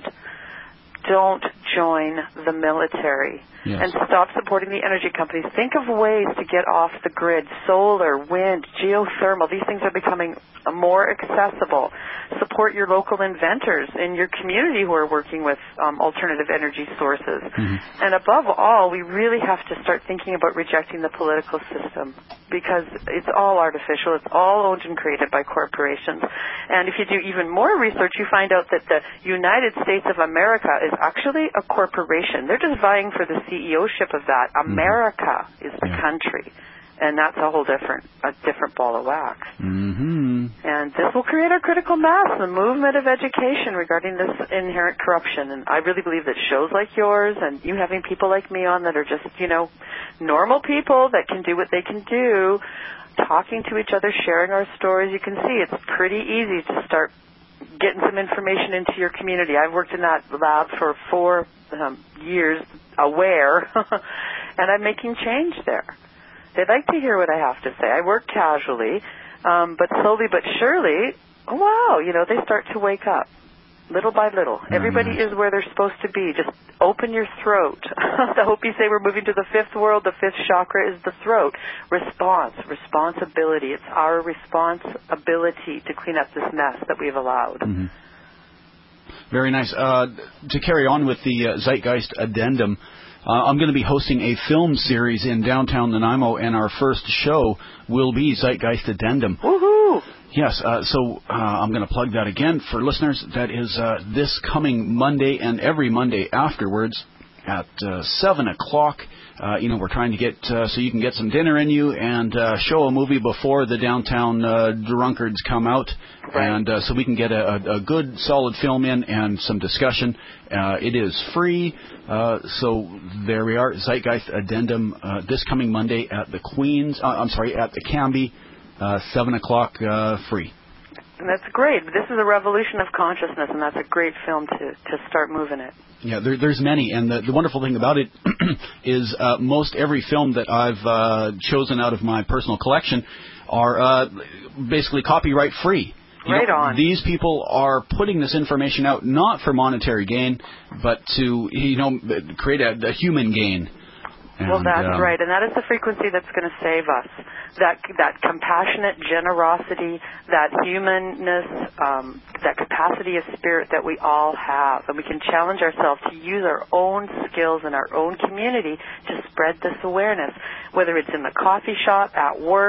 Don't join the military. Yes. And stop supporting the energy companies. Think of ways to get off the grid. Solar, wind, geothermal. These things are becoming more accessible. Support your local inventors in your community who are working with alternative energy sources. Mm-hmm. And above all, we really have to start thinking about rejecting the political system, because it's all artificial. It's all owned and created by corporations. And if you do even more research, you find out that the United States of America is actually a corporation. They're just vying for the CEO-ship of that. America is the country, and that's a whole different ball of wax. Mm-hmm. And this will create a critical mass, the movement of education regarding this inherent corruption. And I really believe that shows like yours and you having people like me on that are just, normal people that can do what they can do, talking to each other, sharing our stories, you can see it's pretty easy to start getting some information into your community. I've worked in that lab for 4 years, aware, and I'm making change there. They'd like to hear what I have to say. I work casually, but slowly but surely, they start to wake up, little by little. Everybody is where they're supposed to be. Just open your throat. The Hopi say we're moving to the 5th world. The 5th chakra is the throat. Responsibility. It's our responsibility to clean up this mess that we've allowed. Mm-hmm. Very nice. To carry on with the Zeitgeist Addendum, I'm going to be hosting a film series in downtown Nanaimo, and our first show will be Zeitgeist Addendum. Woohoo! Yes, so I'm going to plug that again for listeners. That is this coming Monday and every Monday afterwards at 7 o'clock. We're trying to get so you can get some dinner in you and show a movie before the downtown drunkards come out. Right. And so we can get a good, solid film in and some discussion. It is free. So there we are, Zeitgeist Addendum, this coming Monday at the at the Cambie, 7 o'clock, free. And that's great. This is a revolution of consciousness, and that's a great film to start moving it. Yeah, there's many, and the wonderful thing about it is most every film that I've chosen out of my personal collection are basically copyright free. Right on. These people are putting this information out not for monetary gain, but to create a human gain. Well, that's right, and that is the frequency that's going to save us. That compassionate generosity, that humanness, that capacity of spirit that we all have. And we can challenge ourselves to use our own skills in our own community to spread this awareness, whether it's in the coffee shop, at work,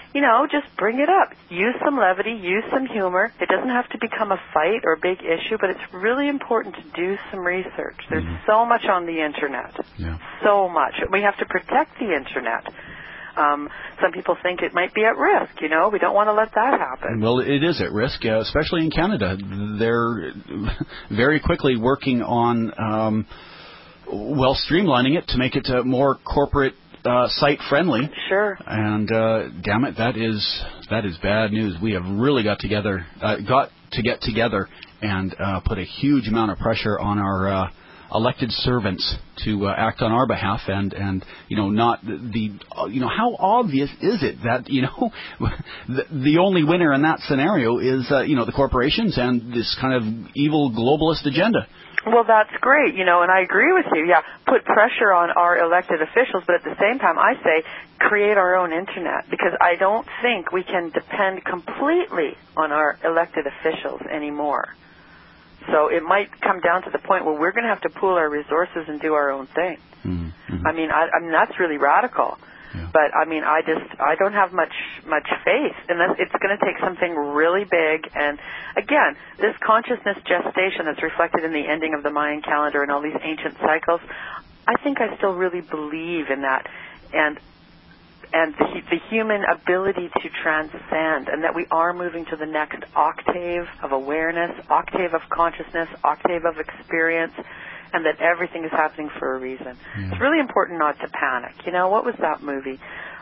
just bring it up. Use some levity, use some humor. It doesn't have to become a fight or a big issue, but it's really important to do some research. There's so much on the Internet. Yeah. So much. We have to protect the Internet. Some people think it might be at risk, We don't want to let that happen. Well, it is at risk, especially in Canada. They're very quickly working on, streamlining it to make it more corporate site-friendly. Sure. And, damn it, that is bad news. We have really got to get together and put a huge amount of pressure on our elected servants to act on our behalf, and not the how obvious is it that the only winner in that scenario is the corporations and this kind of evil globalist agenda. Well, that's great, and I agree with you. Yeah, put pressure on our elected officials, but at the same time, I say create our own Internet, because I don't think we can depend completely on our elected officials anymore. So it might come down to the point where we're going to have to pool our resources and do our own thing. Mm-hmm. I mean, that's really radical. Yeah. But I mean, I don't have much faith, unless it's going to take something really big. And again, this consciousness gestation that's reflected in the ending of the Mayan calendar and all these ancient cycles, I think I still really believe in that, and the human ability to transcend, and that we are moving to the next octave of awareness, octave of consciousness, octave of experience, and that everything is happening for a reason. Yeah. It's really important not to panic. What was that movie?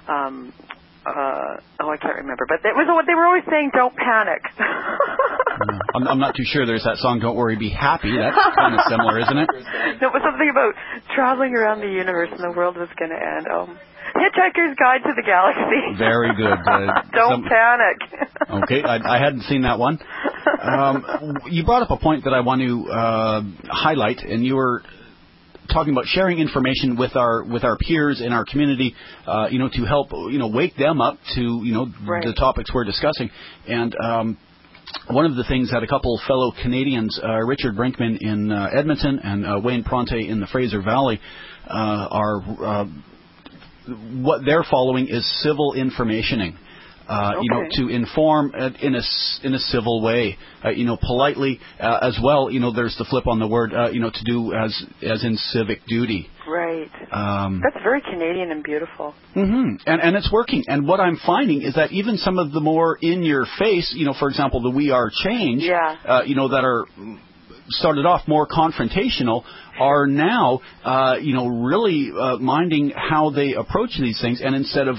I can't remember, but it was what they were always saying, don't panic. I'm not too sure. There's that song, Don't Worry, Be Happy. That's kind of similar, isn't it? No, it was something about traveling around the universe and the world was going to end. Hitchhiker's Guide to the Galaxy. Very good. Don't panic. Okay, I hadn't seen that one. You brought up a point that I want to highlight, and you were talking about sharing information with our peers in our community, to help wake them up to right. the topics we're discussing. And one of the things that a couple fellow Canadians, Richard Brinkman in Edmonton and Wayne Pronte in the Fraser Valley, are what they're following is civil informationing. Okay. To inform in a civil way, politely, as well. There's the flip on the word, to do as in civic duty. Right. That's very Canadian and beautiful. Mm-hmm. And it's working. And what I'm finding is that even some of the more in your face, for example, the We Are Change, yeah. That are started off more confrontational, are now, really minding how they approach these things, and instead of,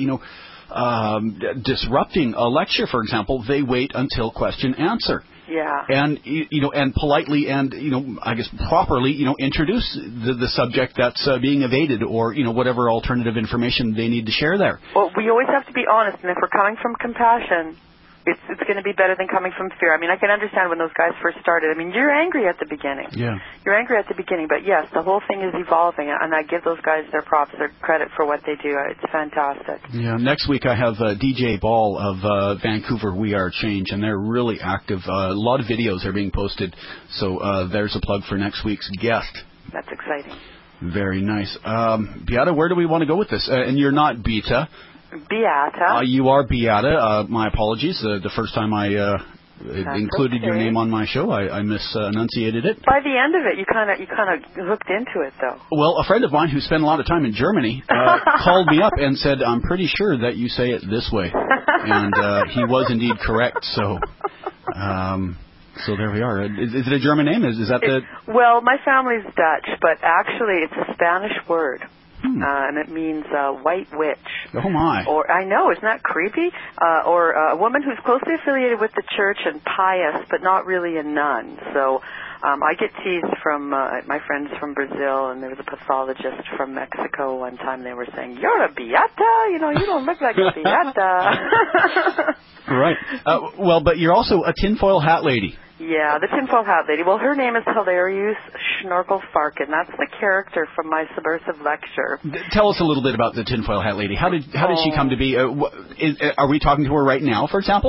disrupting a lecture, for example, they wait until question answer. Yeah. And and politely and I guess properly introduce the subject that's being evaded, or whatever alternative information they need to share there. Well, we always have to be honest, and if we're coming from compassion, it's going to be better than coming from fear. I mean, I can understand when those guys first started. I mean, you're angry at the beginning. Yeah. You're angry at the beginning, but yes, the whole thing is evolving, and I give those guys their props, their credit for what they do. It's fantastic. Yeah. Next week I have DJ Ball of Vancouver We Are Change, and they're really active. A lot of videos are being posted, so there's a plug for next week's guest. That's exciting. Very nice. Beata, where do we want to go with this? And you're not Beta. Beata. You are Beata. My apologies. The first time I included your name on my show, I misenunciated it. By the end of it, you kind of hooked into it, though. Well, a friend of mine who spent a lot of time in Germany called me up and said, "I'm pretty sure that you say it this way," and he was indeed correct. So there we are. Is it a German name? Is that the? Well, my family's Dutch, but actually it's a Spanish word. And it means white witch. Oh, my. Or, I know, isn't that creepy? Or a woman who's closely affiliated with the church and pious, but not really a nun. So I get teased from my friends from Brazil, and there was a pathologist from Mexico one time. They were saying, "You're a Beata? You don't look like a Beata." Right. Well, but you're also a tinfoil hat lady. Yeah, the tinfoil hat lady. Well, her name is Hilarious Schnorkel Farkin. That's the character from my subversive lecture. Tell us a little bit about the tinfoil hat lady. How did she come to be? Are we talking to her right now, for example?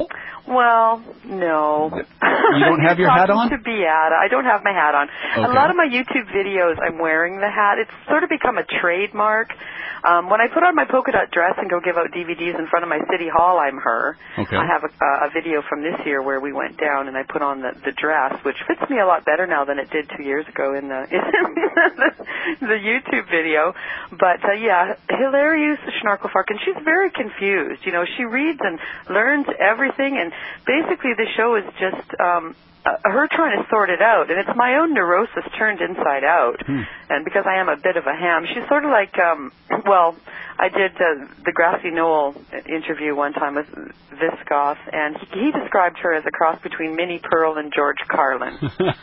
Well, no. You don't have your hat on? To Beata. I don't have my hat on. Okay. A lot of my YouTube videos, I'm wearing the hat. It's sort of become a trademark. When I put on my polka dot dress and go give out DVDs in front of my city hall, I'm her. Okay. I have a video from this year where we went down and I put on the dress, which fits me a lot better now than it did 2 years ago in the the YouTube video. But yeah, Hilarious Schnorkelfark, and she's very confused. You know, she reads and learns everything, and basically the show is just her trying to sort it out, and it's my own neurosis turned inside out. And because I am a bit of a ham, she's sort of like, I did the Grassy Knoll interview one time with Viscoff, and he described her as a cross between Minnie Pearl and George Carlin.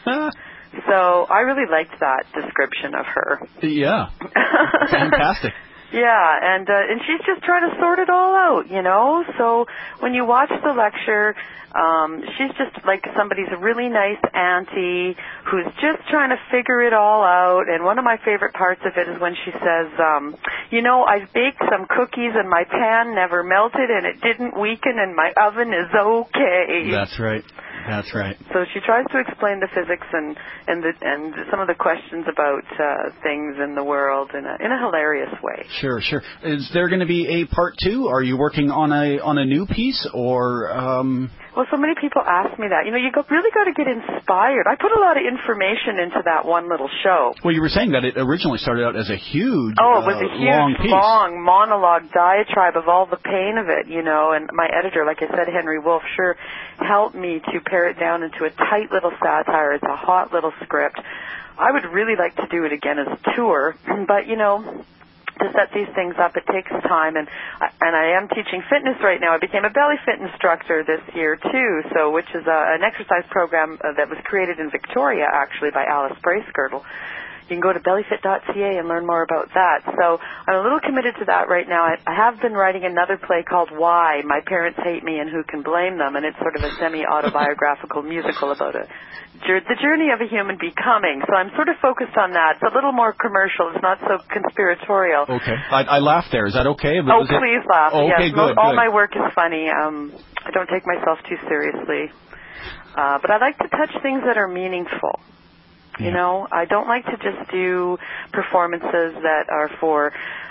So I really liked that description of her. Yeah. Fantastic. Yeah, and she's just trying to sort it all out, you know. So when you watch the lecture, she's just like somebody's really nice auntie who's just trying to figure it all out. And one of my favorite parts of it is when she says, I've baked some cookies and my pan never melted and it didn't weaken and my oven is okay. That's right. That's right. So she tries to explain the physics and some of the questions about things in the world in a hilarious way. Sure. Is there going to be a part 2? Are you working on a new piece or? Well, so many people ask me that. You know, really got to get inspired. I put a lot of information into that one little show. Well, you were saying that it originally started out as a huge, it was a huge, long piece. long monologue diatribe of all the pain of it, you know. And my editor, like I said, Henry Wolf, sure helped me to pare it down into a tight little satire. It's a hot little script. I would really like to do it again as a tour, but, you know, to set these things up, it takes time, and I am teaching fitness right now. I became a belly fit instructor this year too, which is an exercise program that was created in Victoria actually by Alice Bracegirdle. You can go to bellyfit.ca and learn more about that. So I'm a little committed to that right now. I have been writing another play called Why? My Parents Hate Me and Who Can Blame Them, and it's sort of a semi-autobiographical musical about the journey of a human becoming. So I'm sort of focused on that. It's a little more commercial. It's not so conspiratorial. Okay. I laughed there. Is that okay? Please laugh. Okay, yes. good. All my work is funny. I don't take myself too seriously. But I like to touch things that are meaningful. You know, I don't like to just do performances that are for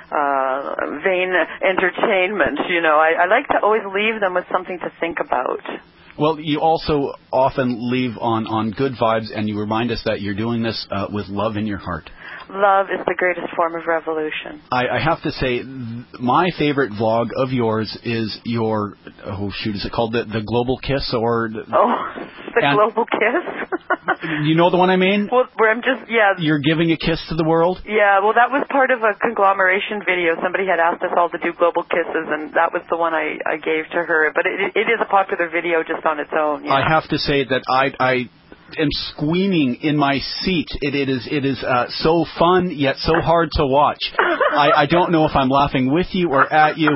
vain entertainment. You know, I like to always leave them with something to think about. Well, you also often leave on good vibes, and you remind us that you're doing this with love in your heart. Love is the greatest form of revolution. I have to say, my favorite vlog of yours is your, is it called the Global Kiss or? Global Kiss? You know the one I mean? Well, where I'm just, You're giving a kiss to the world? Yeah, well, that was part of a conglomeration video. Somebody had asked us all to do global kisses, and that was the one I gave to her. But it is a popular video just on its own. Yeah. I have to say that I am squeaming in my seat. It is so fun yet so hard to watch. I don't know if I'm laughing with you or at you.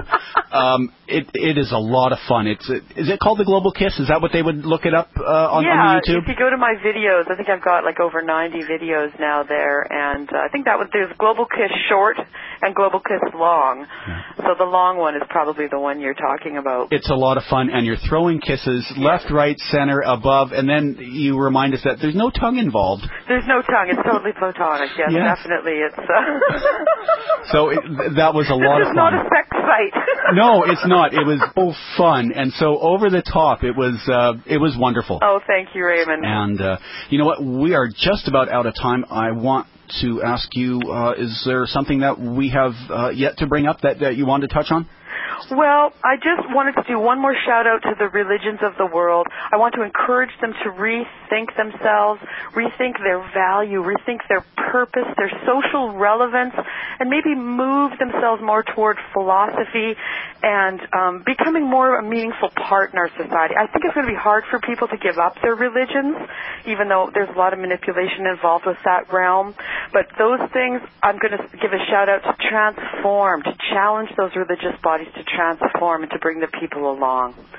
It is a lot of fun. Is it called the Global Kiss? Is that what they would look it up on YouTube? If you go to my videos, I think I've got like over 90 videos now there, and I think there's Global Kiss Short and Global Kiss Long. Yeah. So the long one is probably the one you're talking about. It's a lot of fun, and you're throwing kisses left, right, center, above, and then you remind us that there's no tongue involved. There's no tongue. It's totally platonic. Yes, definitely. It's. So that was a lot of fun. It's not a sex site. No, it's not. It was so fun and so over the top. It was wonderful. Oh, thank you, Raymond. And you know what? We are just about out of time. I want to ask you: is there something that we have yet to bring up that you wanted to touch on? Well, I just wanted to do one more shout out to the religions of the world. I want to encourage them to rethink themselves, rethink their value, rethink their purpose, their social relevance, and maybe move themselves more toward philosophy and becoming more a meaningful part in our society. I think it's going to be hard for people to give up their religions, even though there's a lot of manipulation involved with that realm. But those things, I'm going to give a shout out to transform, to challenge those religious bodies to transform and to bring the people along.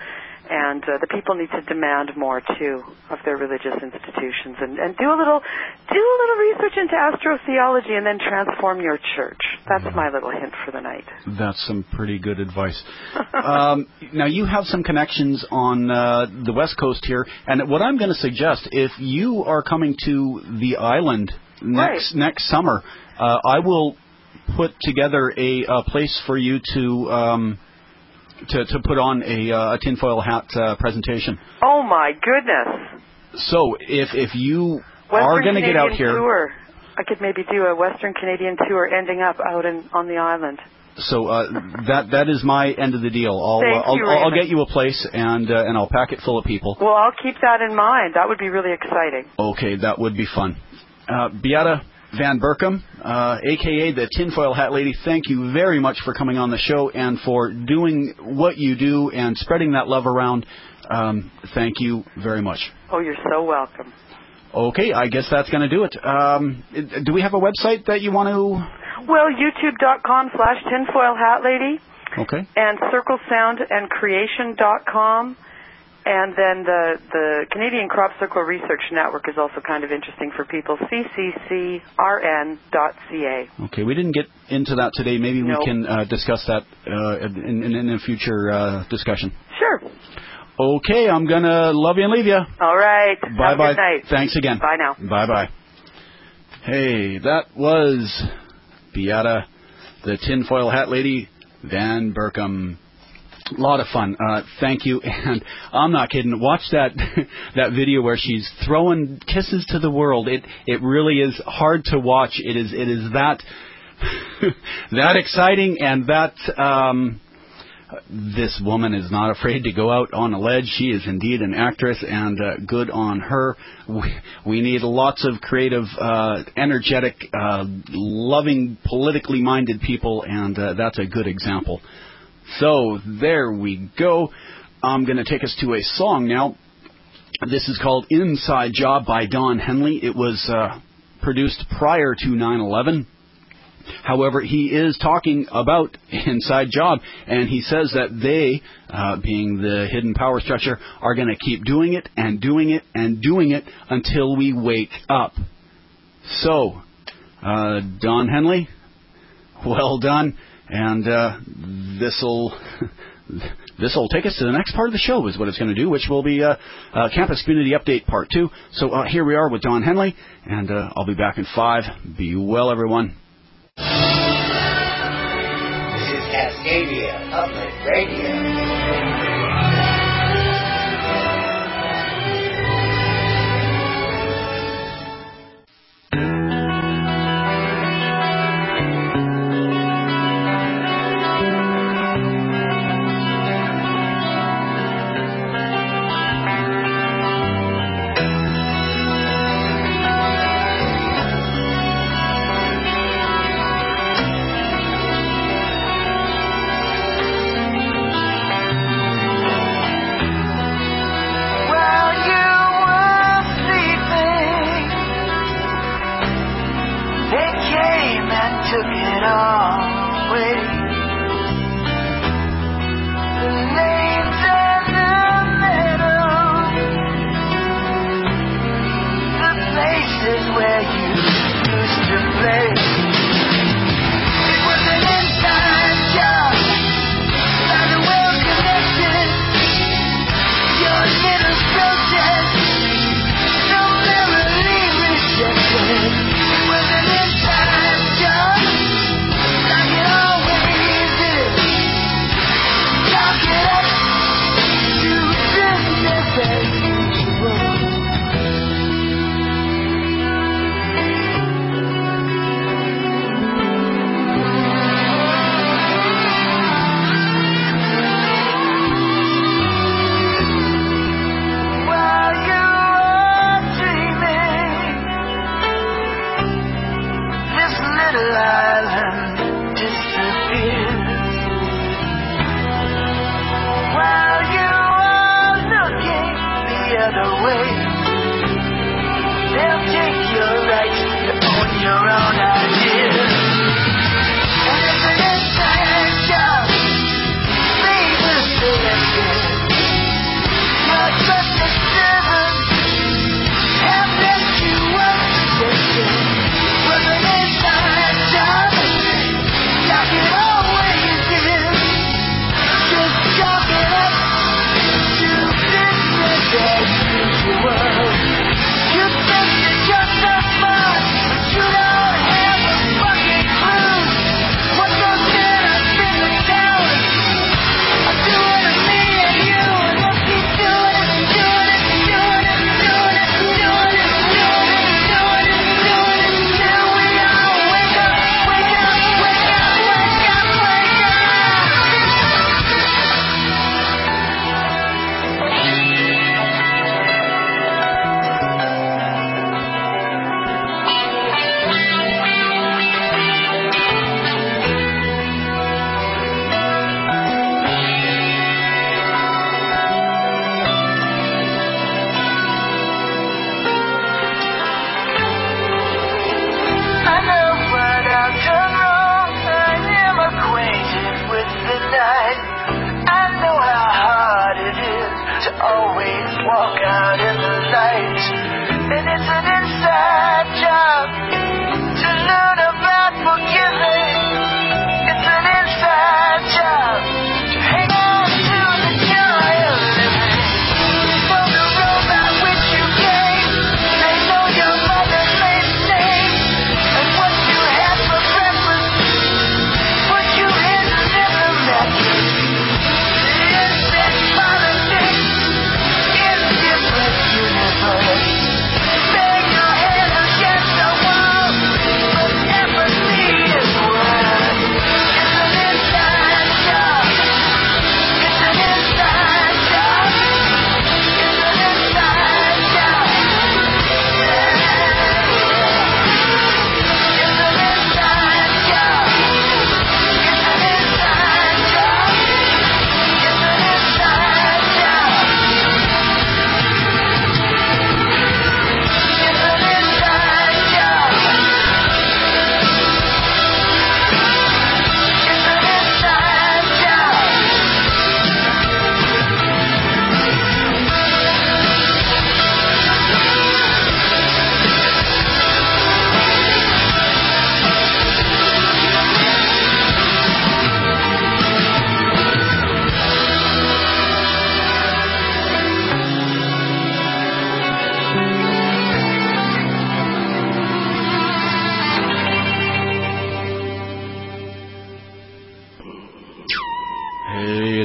And the people need to demand more too of their religious institutions, and do a little research into astrotheology, and then transform your church. That's my little hint for the night. That's some pretty good advice. Now you have some connections on the West Coast here, and what I'm going to suggest, if you are coming to the island next summer, I will put together a place for you to put on a tinfoil hat presentation. Oh my goodness! So if you are going to get out here, tour. I could maybe do a Western Canadian tour, ending up out on the island. So that is my end of the deal. I'll get you a place and I'll pack it full of people. Well, I'll keep that in mind. That would be really exciting. Okay, that would be fun. Beata Van Berkom, a.k.a. the Tinfoil Hat Lady, thank you very much for coming on the show and for doing what you do and spreading that love around. Thank you very much. Oh, you're so welcome. Okay, I guess that's going to do it. Do we have a website that you want to... Well, youtube.com/tinfoilhatlady. Okay. And circlesoundandcreation.com. And then the Canadian Crop Circle Research Network is also kind of interesting for people, cccrn.ca. Okay, we didn't get into that today. Maybe we can discuss that in a future discussion. Sure. Okay, I'm going to love you and leave you. All right. Bye-bye. Good night. Thanks again. Bye now. Bye-bye. Hey, that was Beata, the Tinfoil Hat Lady, Van Berkom. A lot of fun. Thank you. And I'm not kidding. Watch that that video where she's throwing kisses to the world. It really is hard to watch. It is that that exciting, and that this woman is not afraid to go out on a ledge. She is indeed an actress, and good on her. We need lots of creative, energetic, loving, politically minded people, and that's a good example. So there we go. I'm going to take us to a song now. This is called Inside Job by Don Henley. It was produced prior to 9/11. However, he is talking about Inside Job, and he says that they, being the hidden power structure, are going to keep doing it and doing it and doing it until we wake up. So, Don Henley, well done. And this'll take us to the next part of the show, is what it's going to do, which will be Campus Community Update Part 2. So here we are with Don Henley, and I'll be back in 5. Be well, everyone. This is Cascadia Public Radio.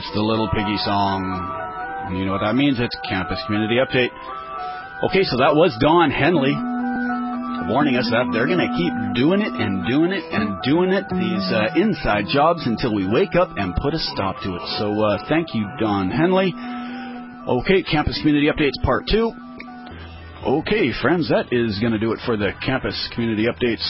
It's the Little Piggy song. And you know what that means? It's Campus Community Update. Okay, so that was Don Henley warning us that they're going to keep doing it and doing it and doing it, these inside jobs, until we wake up and put a stop to it. So thank you, Don Henley. Okay, Campus Community Updates Part 2. Okay, friends, that is going to do it for the Campus Community Updates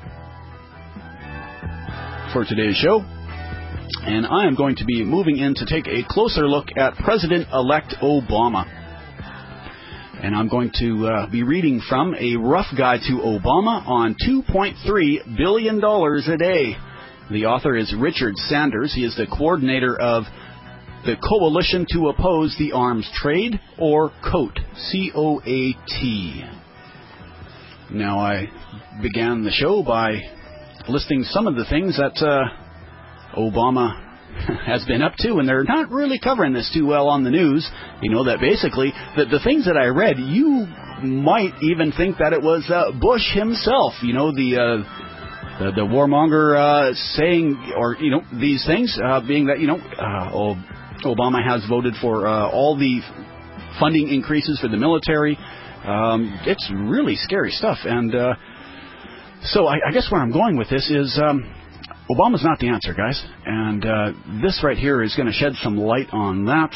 for today's show. And I am going to be moving in to take a closer look at President-elect Obama. And I'm going to be reading from A Rough Guide to Obama on $2.3 billion a day. The author is Richard Sanders. He is the coordinator of the Coalition to Oppose the Arms Trade, or COAT, C-O-A-T. Now, I began the show by listing some of the things that Obama has been up to, and they're not really covering this too well on the news. You know, that basically, the things that I read, you might even think that it was Bush himself, you know, the warmonger saying, or, you know, these things, being that, you know, Obama has voted for all the funding increases for the military. It's really scary stuff, and so I guess where I'm going with this is Obama's not the answer, guys, and this right here is going to shed some light on that.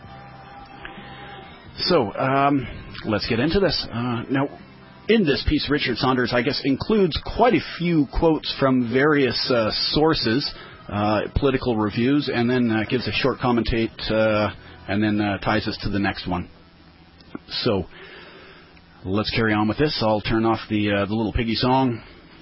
So let's get into this. Now, in this piece, Richard Saunders, I guess, includes quite a few quotes from various sources, political reviews, and then gives a short commentate, and then ties us to the next one. So let's carry on with this. I'll turn off the Little Piggy song.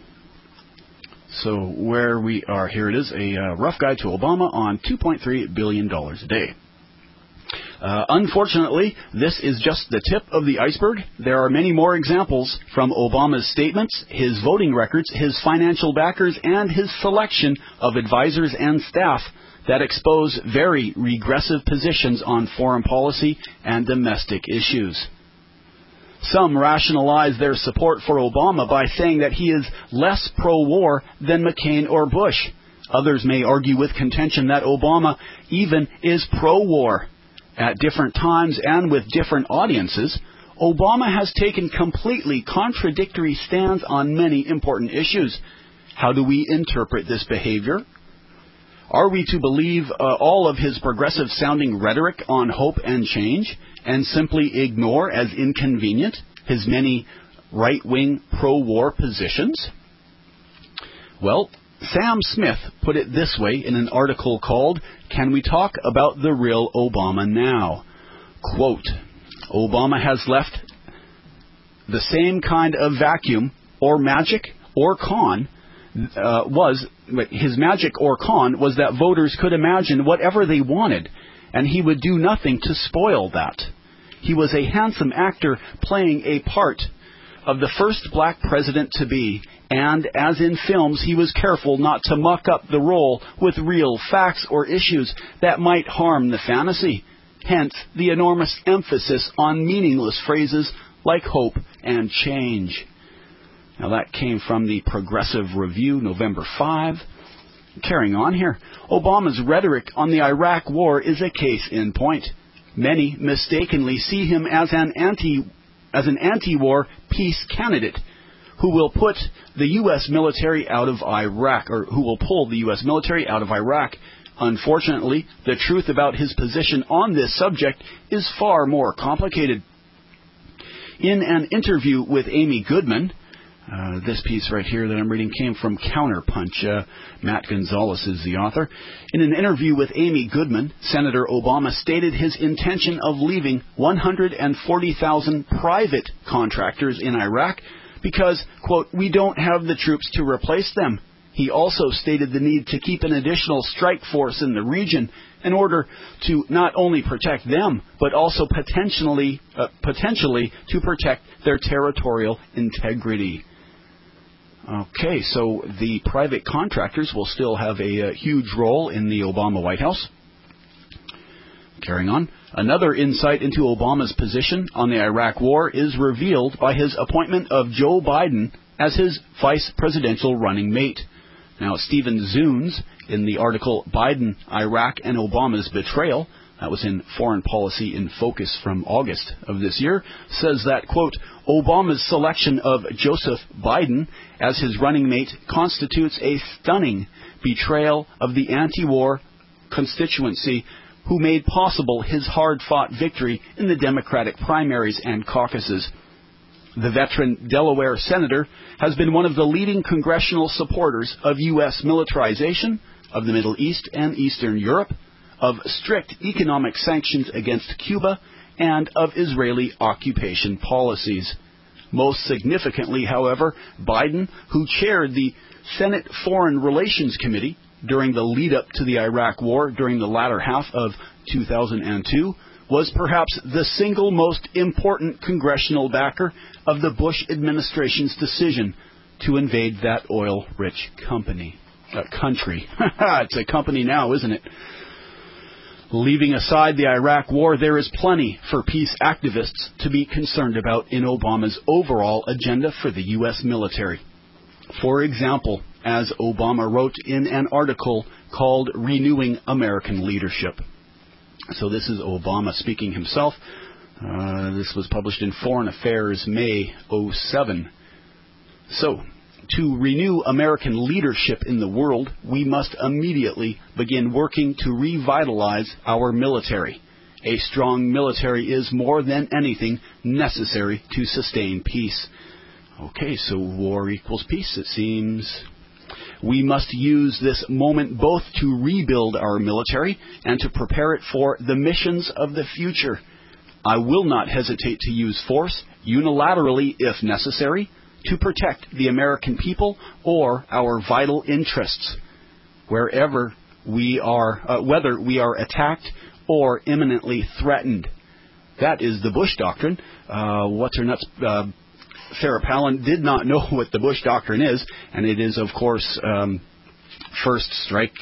So where we are, here it is, a rough guide to Obama on $2.3 billion a day. Unfortunately, this is just the tip of the iceberg. There are many more examples from Obama's statements, his voting records, his financial backers, and his selection of advisors and staff that expose very regressive positions on foreign policy and domestic issues. Some rationalize their support for Obama by saying that he is less pro-war than McCain or Bush. Others may argue with contention that Obama even is pro-war. At different times and with different audiences, Obama has taken completely contradictory stands on many important issues. How do we interpret this behavior? Are we to believe all of his progressive-sounding rhetoric on hope and change, and simply ignore as inconvenient his many right-wing pro-war positions? Well, Sam Smith put it this way in an article called, "Can We Talk About the Real Obama Now?" Quote, "Obama has left the same kind of vacuum or magic or con his magic or con was that voters could imagine whatever they wanted, and he would do nothing to spoil that. He was a handsome actor playing a part of the first black president to be, and as in films, he was careful not to muck up the role with real facts or issues that might harm the fantasy. Hence, the enormous emphasis on meaningless phrases like hope and change." Now, that came from the Progressive Review, November 5. Carrying on here, Obama's rhetoric on the Iraq War is a case in point. Many mistakenly see him as an anti-war peace candidate who will put the U.S. military out of Iraq, or who will pull the U.S. military out of Iraq. Unfortunately, the truth about his position on this subject is far more complicated. In an interview with Amy Goodman, this piece right here that I'm reading came from Counterpunch. Matt Gonzalez is the author. In an interview with Amy Goodman, Senator Obama stated his intention of leaving 140,000 private contractors in Iraq because, quote, "we don't have the troops to replace them." He also stated the need to keep an additional strike force in the region in order to not only protect them, but also potentially to protect their territorial integrity. Okay, so the private contractors will still have a huge role in the Obama White House. Carrying on, another insight into Obama's position on the Iraq War is revealed by his appointment of Joe Biden as his vice presidential running mate. Now, Stephen Zunes, in the article Biden, Iraq, and Obama's Betrayal, that was in Foreign Policy in Focus from August of this year, says that, quote, Obama's selection of Joseph Biden as his running mate constitutes a stunning betrayal of the anti-war constituency who made possible his hard-fought victory in the Democratic primaries and caucuses. The veteran Delaware senator has been one of the leading congressional supporters of U.S. militarization of the Middle East and Eastern Europe, of strict economic sanctions against Cuba, and of Israeli occupation policies. Most significantly, however, Biden, who chaired the Senate Foreign Relations Committee during the lead-up to the Iraq War during the latter half of 2002, was perhaps the single most important congressional backer of the Bush administration's decision to invade that oil-rich country. It's a company now, isn't it? Leaving aside the Iraq War, there is plenty for peace activists to be concerned about in Obama's overall agenda for the U.S. military. For example, as Obama wrote in an article called Renewing American Leadership. So this is Obama speaking himself. This was published in Foreign Affairs, May 2007. So, to renew American leadership in the world, we must immediately begin working to revitalize our military. A strong military is more than anything necessary to sustain peace. Okay, so war equals peace, it seems. We must use this moment both to rebuild our military and to prepare it for the missions of the future. I will not hesitate to use force unilaterally if necessary to protect the American people or our vital interests, wherever we are, whether we are attacked or imminently threatened. That is the Bush Doctrine. What's-her-nuts, Sarah Palin did not know what the Bush Doctrine is, and it is, of course, first strike.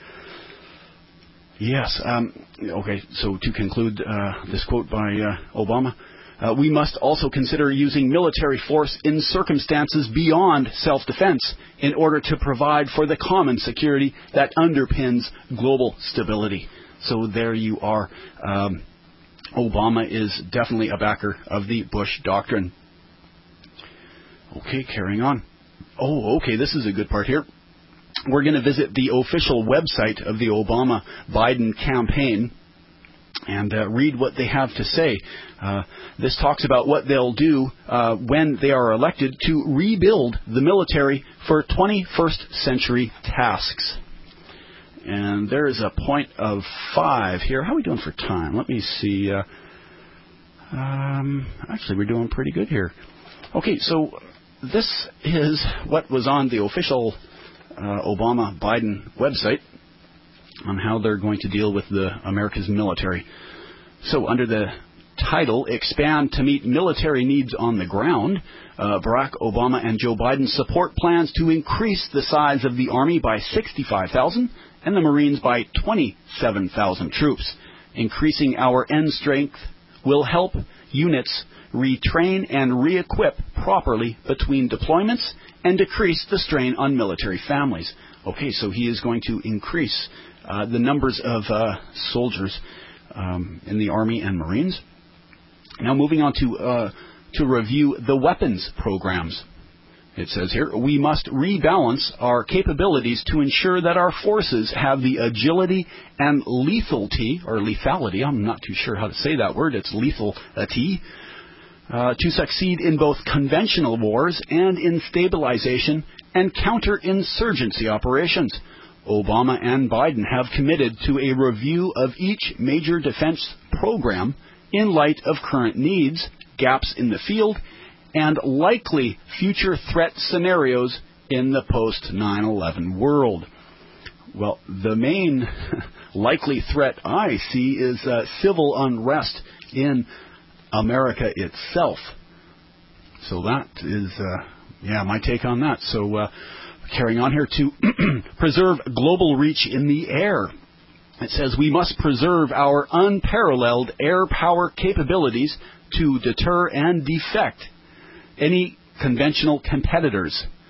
Yes. Okay, so to conclude this quote by Obama, we must also consider using military force in circumstances beyond self-defense in order to provide for the common security that underpins global stability. So there you are. Obama is definitely a backer of the Bush Doctrine. Okay, carrying on. Oh, okay, this is a good part here. We're going to visit the official website of the Obama-Biden campaign and read what they have to say. This talks about what they'll do when they are elected to rebuild the military for 21st century tasks. And there is a point of 5 here. How are we doing for time? Let me see. Actually, we're doing pretty good here. Okay, so this is what was on the official Obama-Biden website on how they're going to deal with the America's military. So under the title, Expand to Meet Military Needs on the Ground, Barack Obama and Joe Biden support plans to increase the size of the Army by 65,000 and the Marines by 27,000 troops. Increasing our end strength will help units retrain and re-equip properly between deployments and decrease the strain on military families. Okay, so he is going to increase the numbers of soldiers in the Army and Marines. Now moving on to review the weapons programs. It says here, we must rebalance our capabilities to ensure that our forces have the agility and lethality, I'm not too sure how to say that word, it's lethality, to succeed in both conventional wars and in stabilization and counterinsurgency operations. Obama and Biden have committed to a review of each major defense program in light of current needs, gaps in the field, and likely future threat scenarios in the post-9/11 world. Well, the main likely threat I see is civil unrest in America itself. So that is, my take on that. So carrying on here, to preserve global reach in the air. It says we must preserve our unparalleled air power capabilities to deter and defect any conventional competitors.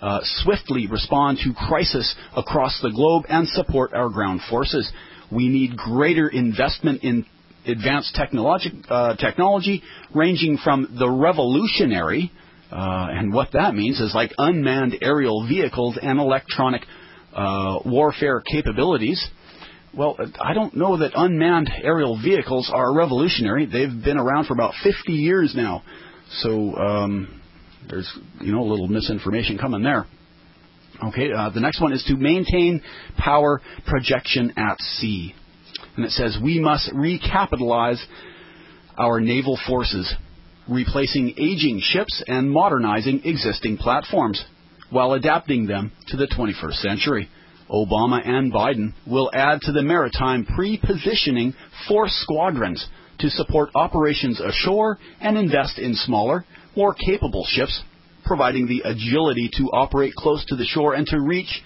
swiftly respond to crisis across the globe and support our ground forces. We need greater investment in advanced technology ranging from the revolutionary, and what that means is like unmanned aerial vehicles and electronic warfare capabilities. Well, I don't know that unmanned aerial vehicles are revolutionary. They've been around for about 50 years now. So there's, a little misinformation coming there. Okay, the next one is to maintain power projection at sea. And it says we must recapitalize our naval forces, replacing aging ships and modernizing existing platforms while adapting them to the 21st century. Obama and Biden will add to the maritime pre-positioning force squadrons to support operations ashore and invest in smaller, more capable ships, providing the agility to operate close to the shore and to reach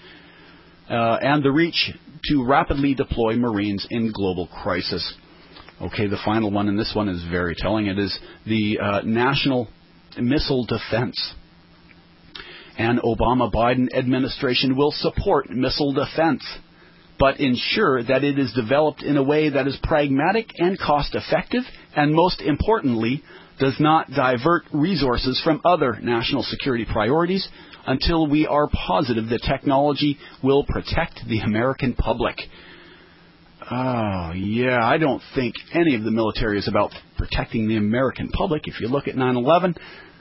to rapidly deploy Marines in global crisis. Okay, the final one, and this one is very telling. It is the National Missile Defense. And Obama-Biden administration will support missile defense, but ensure that it is developed in a way that is pragmatic and cost-effective, and most importantly, does not divert resources from other national security priorities until we are positive the technology will protect the American public. Oh, yeah, I don't think any of the military is about protecting the American public. If you look at 9/11,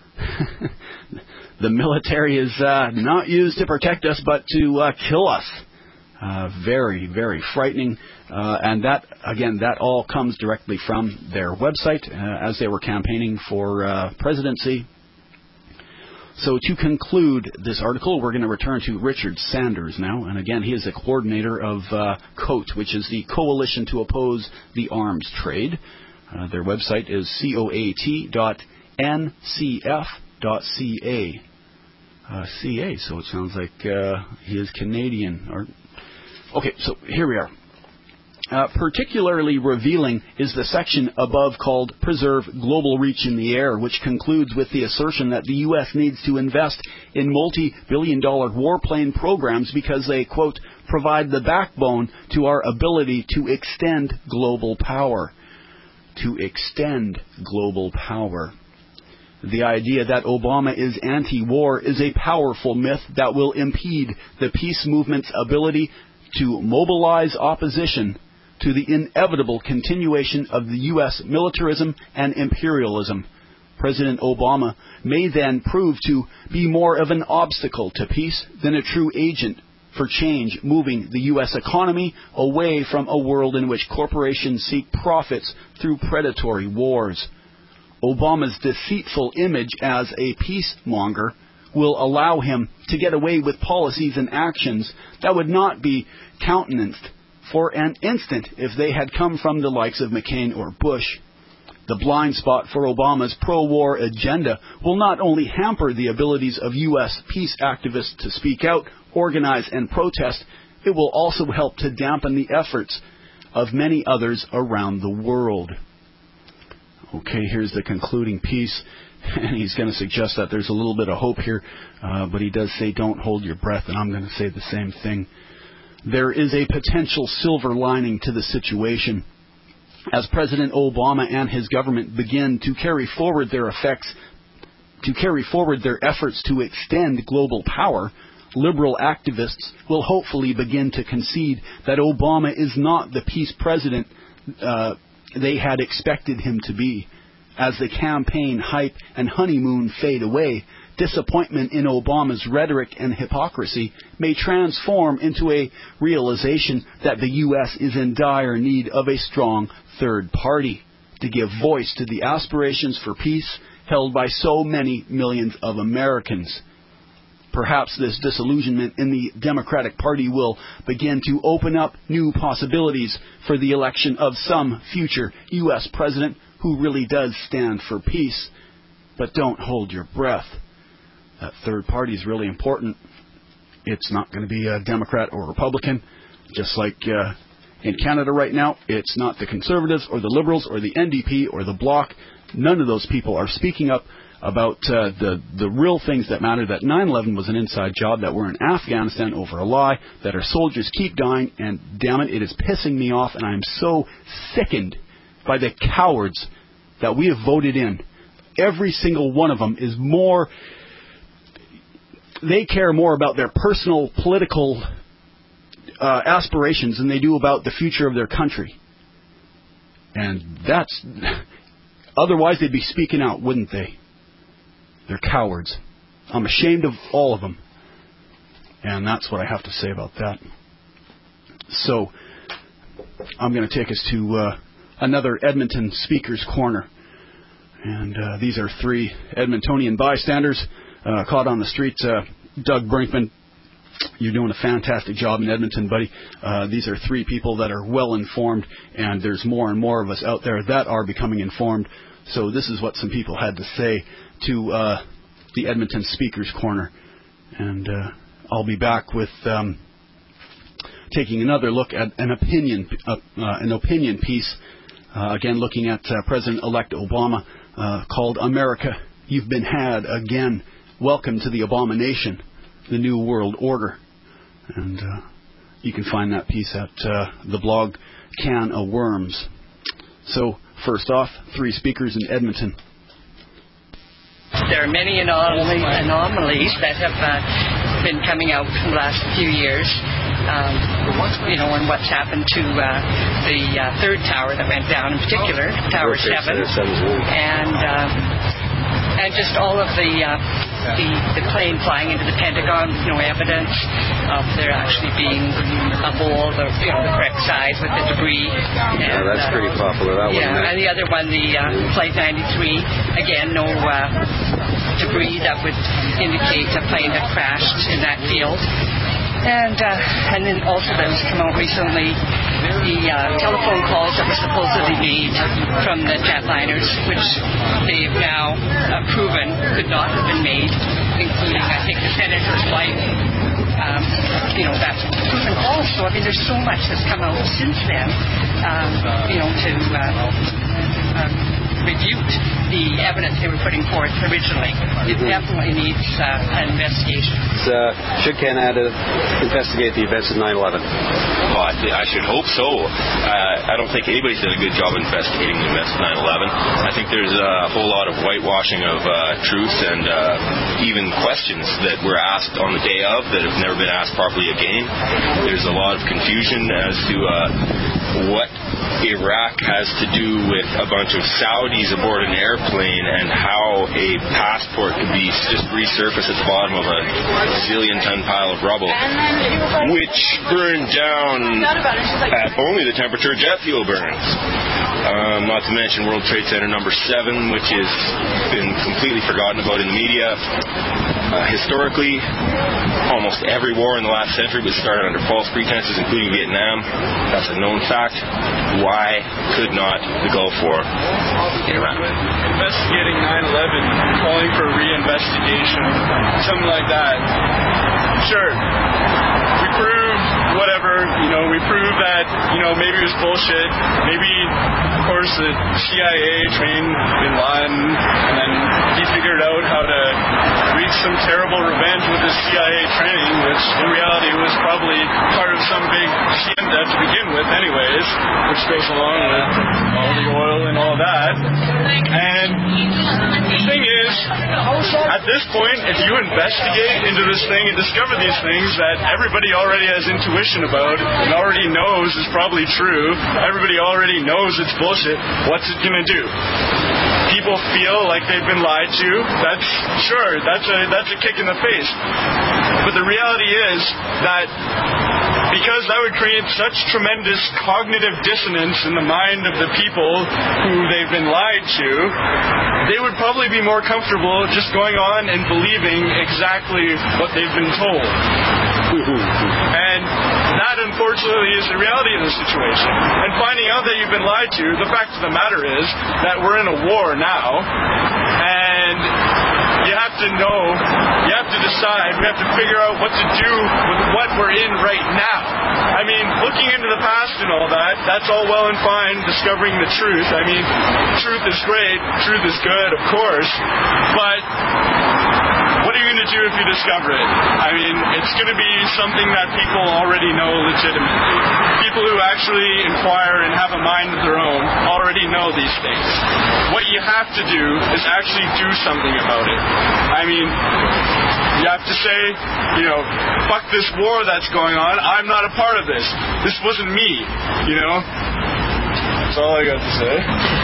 the military is not used to protect us, but to kill us. Very, very frightening. And that, again, that all comes directly from their website as they were campaigning for presidency. So to conclude this article, we're going to return to Richard Sanders now. And again, he is the coordinator of COAT, which is the Coalition to Oppose the Arms Trade. Their website is coat.ncf.ca. CA, so it sounds like he is Canadian. Okay, so here we are. Particularly revealing is the section above called Preserve Global Reach in the Air, which concludes with the assertion that the U.S. needs to invest in multi-billion-dollar warplane programs because they, quote, provide the backbone to our ability to extend global power. To extend global power. The idea that Obama is anti-war is a powerful myth that will impede the peace movement's ability to mobilize opposition to the inevitable continuation of the U.S. militarism and imperialism. President Obama may then prove to be more of an obstacle to peace than a true agent for change, moving the U.S. economy away from a world in which corporations seek profits through predatory wars. Obama's deceitful image as a peacemonger will allow him to get away with policies and actions that would not be countenanced for an instant if they had come from the likes of McCain or Bush. The blind spot for Obama's pro-war agenda will not only hamper the abilities of U.S. peace activists to speak out, organize, and protest, it will also help to dampen the efforts of many others around the world. Okay, here's the concluding piece, and he's going to suggest that there's a little bit of hope here, but he does say don't hold your breath, and I'm going to say the same thing. There is a potential silver lining to the situation. As President Obama and his government begin to carry forward their efforts to extend global power, liberal activists will hopefully begin to concede that Obama is not the peace president they had expected him to be. As the campaign hype and honeymoon fade away, disappointment in Obama's rhetoric and hypocrisy may transform into a realization that the U.S. is in dire need of a strong third party to give voice to the aspirations for peace held by so many millions of Americans. Perhaps this disillusionment in the Democratic Party will begin to open up new possibilities for the election of some future U.S. president who really does stand for peace. But don't hold your breath. That third party is really important. It's not going to be a Democrat or Republican. Just like in Canada right now, it's not the Conservatives or the Liberals or the NDP or the Bloc. None of those people are speaking up about the real things that matter, that 9/11 was an inside job, that we're in Afghanistan over a lie, that our soldiers keep dying, and damn it, it is pissing me off, and I'm so sickened by the cowards that we have voted in. Every single one of them is more... They care more about their personal political aspirations than they do about the future of their country. And that's... Otherwise, they'd be speaking out, wouldn't they? They're cowards. I'm ashamed of all of them. And that's what I have to say about that. So, I'm going to take us to another Edmonton Speaker's Corner. And these are 3 Edmontonian bystanders caught on the streets. Doug Brinkman, you're doing a fantastic job in Edmonton, buddy. These are 3 people that are well informed, and there's more and more of us out there that are becoming informed. So this is what some people had to say to the Edmonton Speaker's Corner. And I'll be back with taking another look at an opinion piece, again looking at President-elect Obama, called America, You've Been Had Again. Welcome to the Abomination, the New World Order. And you can find that piece at the blog Can of Worms. So, first off, 3 speakers in Edmonton. There are many anomalies that have been coming out in the last few years, and what's happened to the third tower that went down, in particular, Tower 7, and just all of the plane flying into the Pentagon with no evidence of there actually being a hole, the correct size with the debris. And, that's pretty popular, that one. Yeah, and the other one, the Flight 93, again, no debris that would indicate a plane had crashed in that field. And then also that has come out recently, the telephone calls that were supposedly made from the jetliners, which they've now proven could not have been made, including, I think, the senator's wife. That's proven false. So, I mean, there's so much that's come out since then, to refute the evidence they were putting forth originally. It definitely needs an investigation. Should Canada investigate the events of 9/11? Well, I should hope so. I don't think anybody's done a good job investigating the events of 9/11. I think there's a whole lot of whitewashing of truth and even questions that were asked on the day of that have never been asked properly again. There's a lot of confusion as to what Iraq has to do with a bunch of Saudis aboard an airplane and how a passport could be just resurfaced at the bottom of a zillion-ton pile of rubble, which burned down at only the temperature jet fuel burns. Not to mention World Trade Center number 7, which has been completely forgotten about in the media. Historically, almost every war in the last century was started under false pretenses, including Vietnam. That's a known fact. Why could not the Gulf War get around? Investigating 9/11, calling for a reinvestigation, something like that. Sure. We proved whatever, we proved that, maybe it was bullshit. Maybe, of course, the CIA trained Bin Laden, and then he figured out how to wreak some terrible revenge with his CIA training, which in reality was probably part of some big agenda to begin with anyways, which goes along with all the oil and all that. And the thing is, at this point, if you investigate into this thing and discover these things that everybody already has intuition about and already knows is probably true, everybody already knows it's bullshit, what's it going to do? People feel like they've been lied to. That's a kick in the face. But the reality is that because that would create such tremendous cognitive dissonance in the mind of the people who they've been lied to, they would probably be more comfortable just going on and believing exactly what they've been told. And that, unfortunately, is the reality of the situation. And finding out that you've been lied to, the fact of the matter is that we're in a war now, and you have to know, you have to decide, we have to figure out what to do with what we're in right now. I mean, looking into the past and all that, that's all well and fine, discovering the truth. I mean, truth is great, truth is good, of course, but what are you going to do if you discover it? I mean, it's going to be something that people already know legitimately. People who actually inquire and have a mind of their own already know these things. What you have to do is actually do something about it. I mean, you have to say, you know, fuck this war that's going on. I'm not a part of this. This wasn't me, you know? That's all I got to say.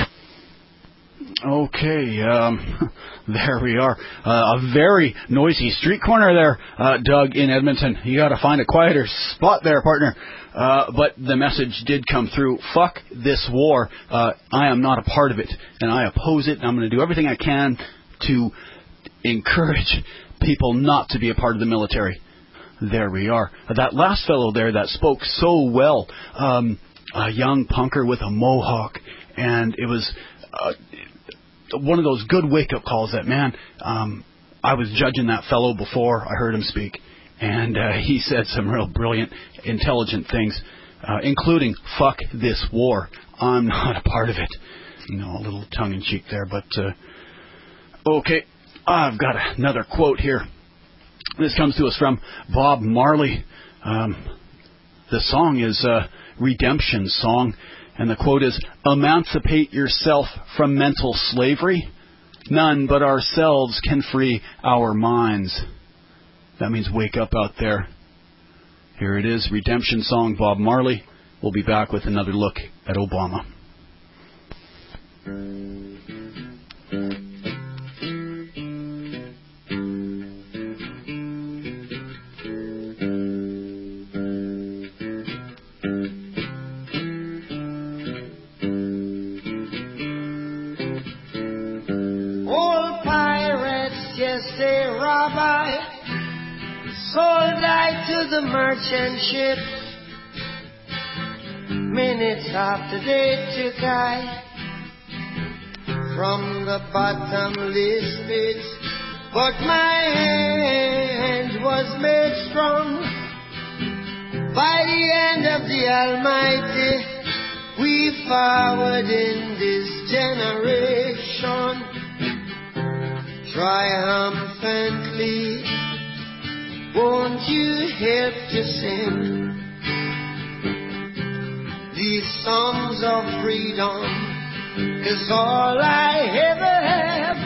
Okay, there we are. A very noisy street corner there, Doug, in Edmonton. You got to find a quieter spot there, partner. But the message did come through. Fuck this war. I am not a part of it, and I oppose it. And I'm going to do everything I can to encourage people not to be a part of the military. There we are. That last fellow there that spoke so well, a young punker with a mohawk, and it was one of those good wake-up calls that, man, I was judging that fellow before I heard him speak, and he said some real brilliant, intelligent things, including, fuck this war. I'm not a part of it. You know, a little tongue-in-cheek there, but okay, I've got another quote here. This comes to us from Bob Marley. The song is Redemption Song. And the quote is, "Emancipate yourself from mental slavery. None but ourselves can free our minds." That means wake up out there. Here it is, Redemption Song, Bob Marley. We'll be back with another look at Obama. Sold I to the merchant ship. Minutes after they took I from the bottomless pit, but my hand was made strong by the hand of the Almighty. We forward in this generation triumphantly. Won't you help to sing these songs of freedom? 'Cause all I ever have,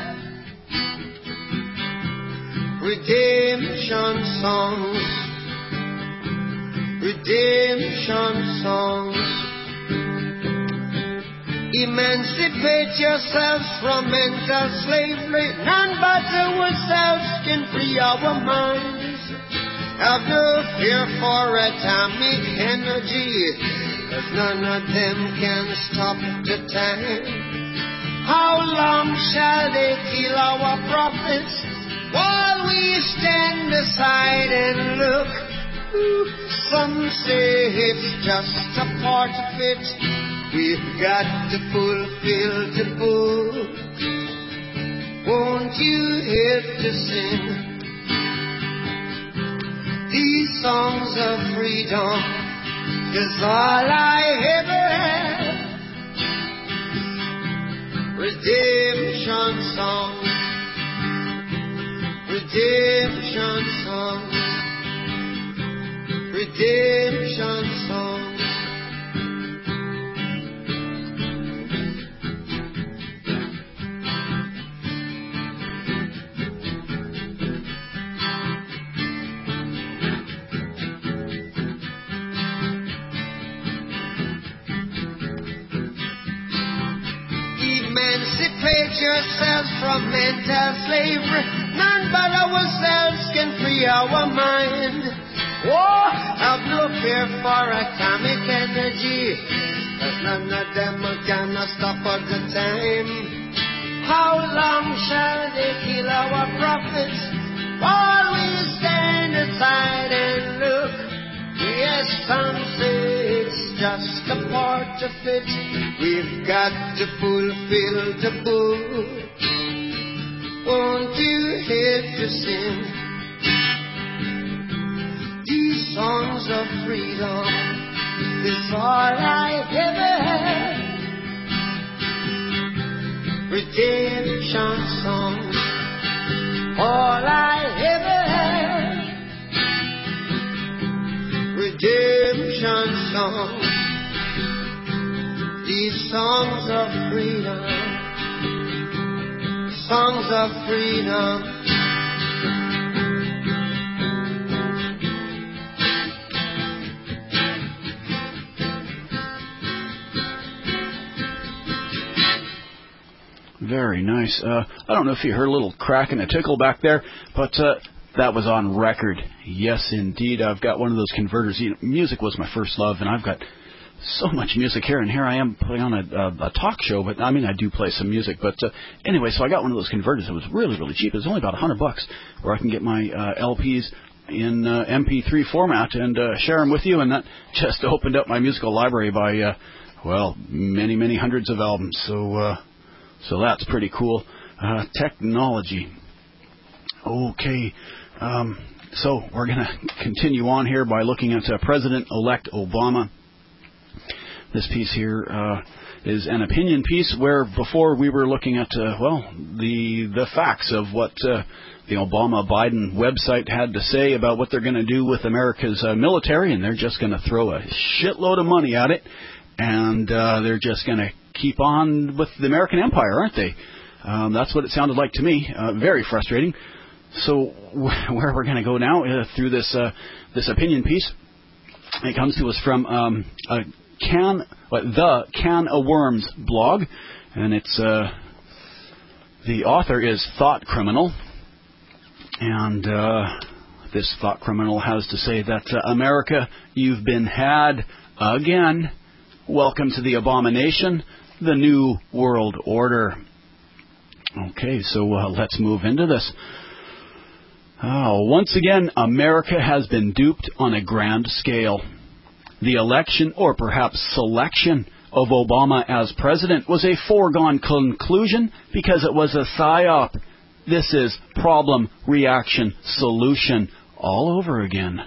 redemption songs, redemption songs. Emancipate yourselves from mental slavery. None but ourselves can free our minds. Have no fear for atomic energy, 'cause none of them can stop the time. How long shall they kill our prophets while we stand aside and look? Some say it's just a part of it. We've got to fulfill the book. Won't you help to sing these songs of freedom? 'Cause all I ever have, redemption songs, redemption songs, redemption songs. Emancipate yourselves from mental slavery. None but ourselves can free our mind. Oh, have no fear for atomic energy, 'cause none of them are gonna stop at the time. How long shall they kill our prophets while we stand aside and look? Yes, some say it's just a part of it. We've got to fulfill the book. won't you help to sing these songs of freedom? This all I ever had. Redemption songs, all I ever had. Redemption songs, these songs of freedom, songs of freedom. Very nice. I don't know if you heard a little crack and a tickle back there, but that was on record. Yes, indeed. I've got one of those converters. You know, music was my first love, and I've got so much music here, and here I am putting on a talk show, but I mean, I do play some music, but anyway, so I got one of those converters. It was really, really cheap. It was only about $100, where I can get my LPs in MP3 format and share them with you, and that just opened up my musical library by, many, many hundreds of albums, so that's pretty cool. Technology. Okay, so we're going to continue on here by looking at President-elect Obama. This piece here is an opinion piece where before we were looking at, the facts of what the Obama-Biden website had to say about what they're going to do with America's military, and they're just going to throw a shitload of money at it, and they're just going to keep on with the American empire, aren't they? That's what it sounded like to me. Very frustrating. So where we're going to go now through this opinion piece, it comes to us from the Can of Worms blog, and it's the author is Thought Criminal, and this Thought Criminal has to say that America, you've been had again. Welcome to the abomination, the New World Order. Okay, so let's move into this. Once again, America has been duped on a grand scale. The election, or perhaps selection, of Obama as president was a foregone conclusion because it was a psyop. This is problem, reaction, solution all over again.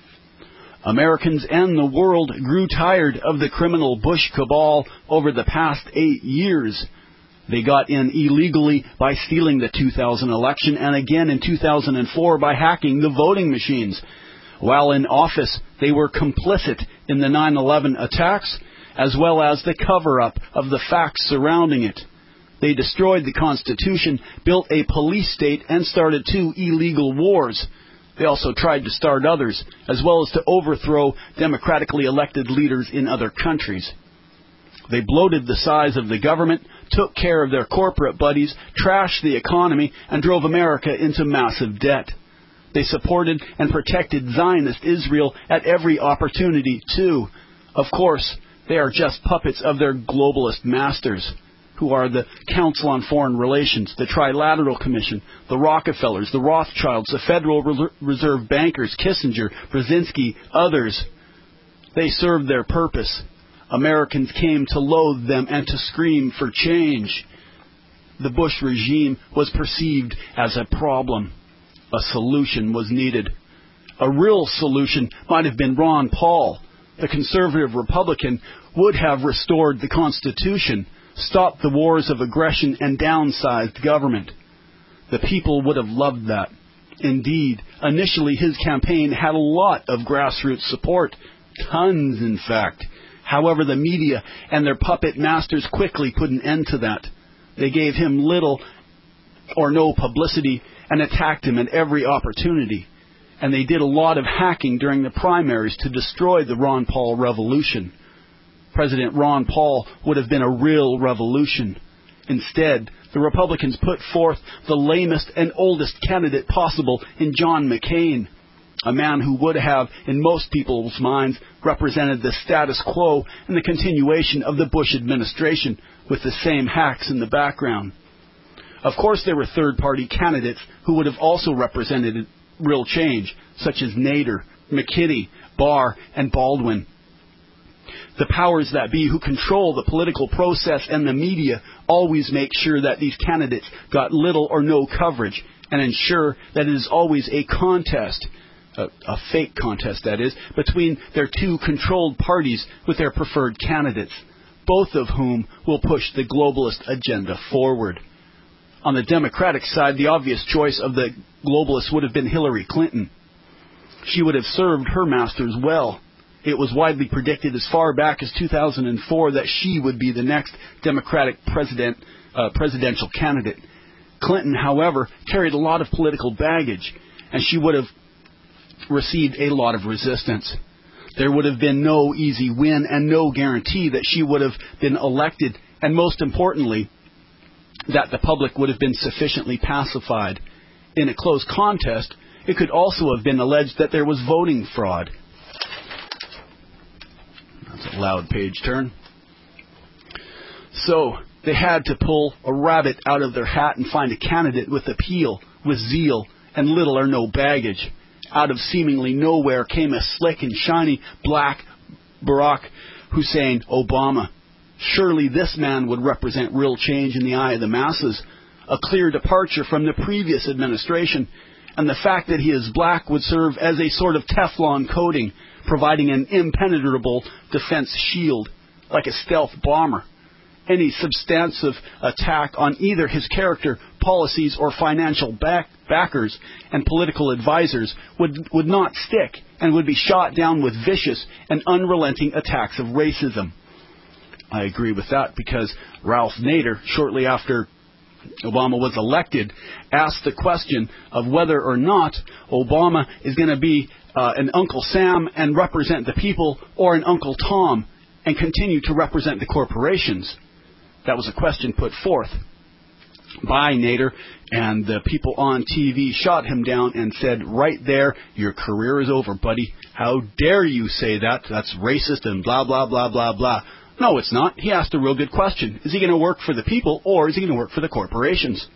Americans and the world grew tired of the criminal Bush cabal over the past 8 years. They got in illegally by stealing the 2000 election and again in 2004 by hacking the voting machines. While in office, they were complicit in the 9/11 attacks as well as the cover-up of the facts surrounding it. They destroyed the Constitution, built a police state, and started 2 illegal wars. They also tried to start others, as well as to overthrow democratically elected leaders in other countries. They bloated the size of the government, took care of their corporate buddies, trashed the economy, and drove America into massive debt. They supported and protected Zionist Israel at every opportunity, too. Of course, they are just puppets of their globalist masters, who are the Council on Foreign Relations, the Trilateral Commission, the Rockefellers, the Rothschilds, the Federal Reserve bankers, Kissinger, Brzezinski, others. They served their purpose. Americans came to loathe them and to scream for change. The Bush regime was perceived as a problem. A solution was needed. A real solution might have been Ron Paul. The conservative Republican would have restored the Constitution, stopped the wars of aggression, and downsized government. The people would have loved that. Indeed, initially his campaign had a lot of grassroots support. Tons, in fact. However, the media and their puppet masters quickly put an end to that. They gave him little or no publicity and attacked him at every opportunity. And they did a lot of hacking during the primaries to destroy the Ron Paul revolution. President Ron Paul would have been a real revolution. Instead, the Republicans put forth the lamest and oldest candidate possible in John McCain, a man who would have, in most people's minds, represented the status quo and the continuation of the Bush administration with the same hacks in the background. Of course, there were third-party candidates who would have also represented real change, such as Nader, McKinney, Barr, and Baldwin. The powers that be who control the political process and the media always make sure that these candidates got little or no coverage and ensure that it is always a contest, a fake contest that is, between their two controlled parties with their preferred candidates, both of whom will push the globalist agenda forward. On the Democratic side, the obvious choice of the globalists would have been Hillary Clinton. She would have served her masters well. It was widely predicted as far back as 2004 that she would be the next Democratic presidential candidate. Clinton, however, carried a lot of political baggage, and she would have received a lot of resistance. There would have been no easy win and no guarantee that she would have been elected, and most importantly, that the public would have been sufficiently pacified. In a close contest, it could also have been alleged that there was voting fraud. That's a loud page turn. So, they had to pull a rabbit out of their hat and find a candidate with appeal, with zeal, and little or no baggage. Out of seemingly nowhere came a slick and shiny black Barack Hussein Obama. Surely this man would represent real change in the eye of the masses, a clear departure from the previous administration, and the fact that he is black would serve as a sort of Teflon coating, providing an impenetrable defense shield, like a stealth bomber. Any substantive attack on either his character, policies, or financial backers and political advisors would not stick and would be shot down with vicious and unrelenting attacks of racism. I agree with that because Ralph Nader, shortly after Obama was elected, asked the question of whether or not Obama is going to be an Uncle Sam and represent the people, or an Uncle Tom and continue to represent the corporations. That was a question put forth by Nader, and the people on TV shot him down and said, right there, your career is over, buddy. How dare you say that? That's racist and blah, blah, blah, blah, blah. No, it's not. He asked a real good question. Is he going to work for the people, or is he going to work for the corporations?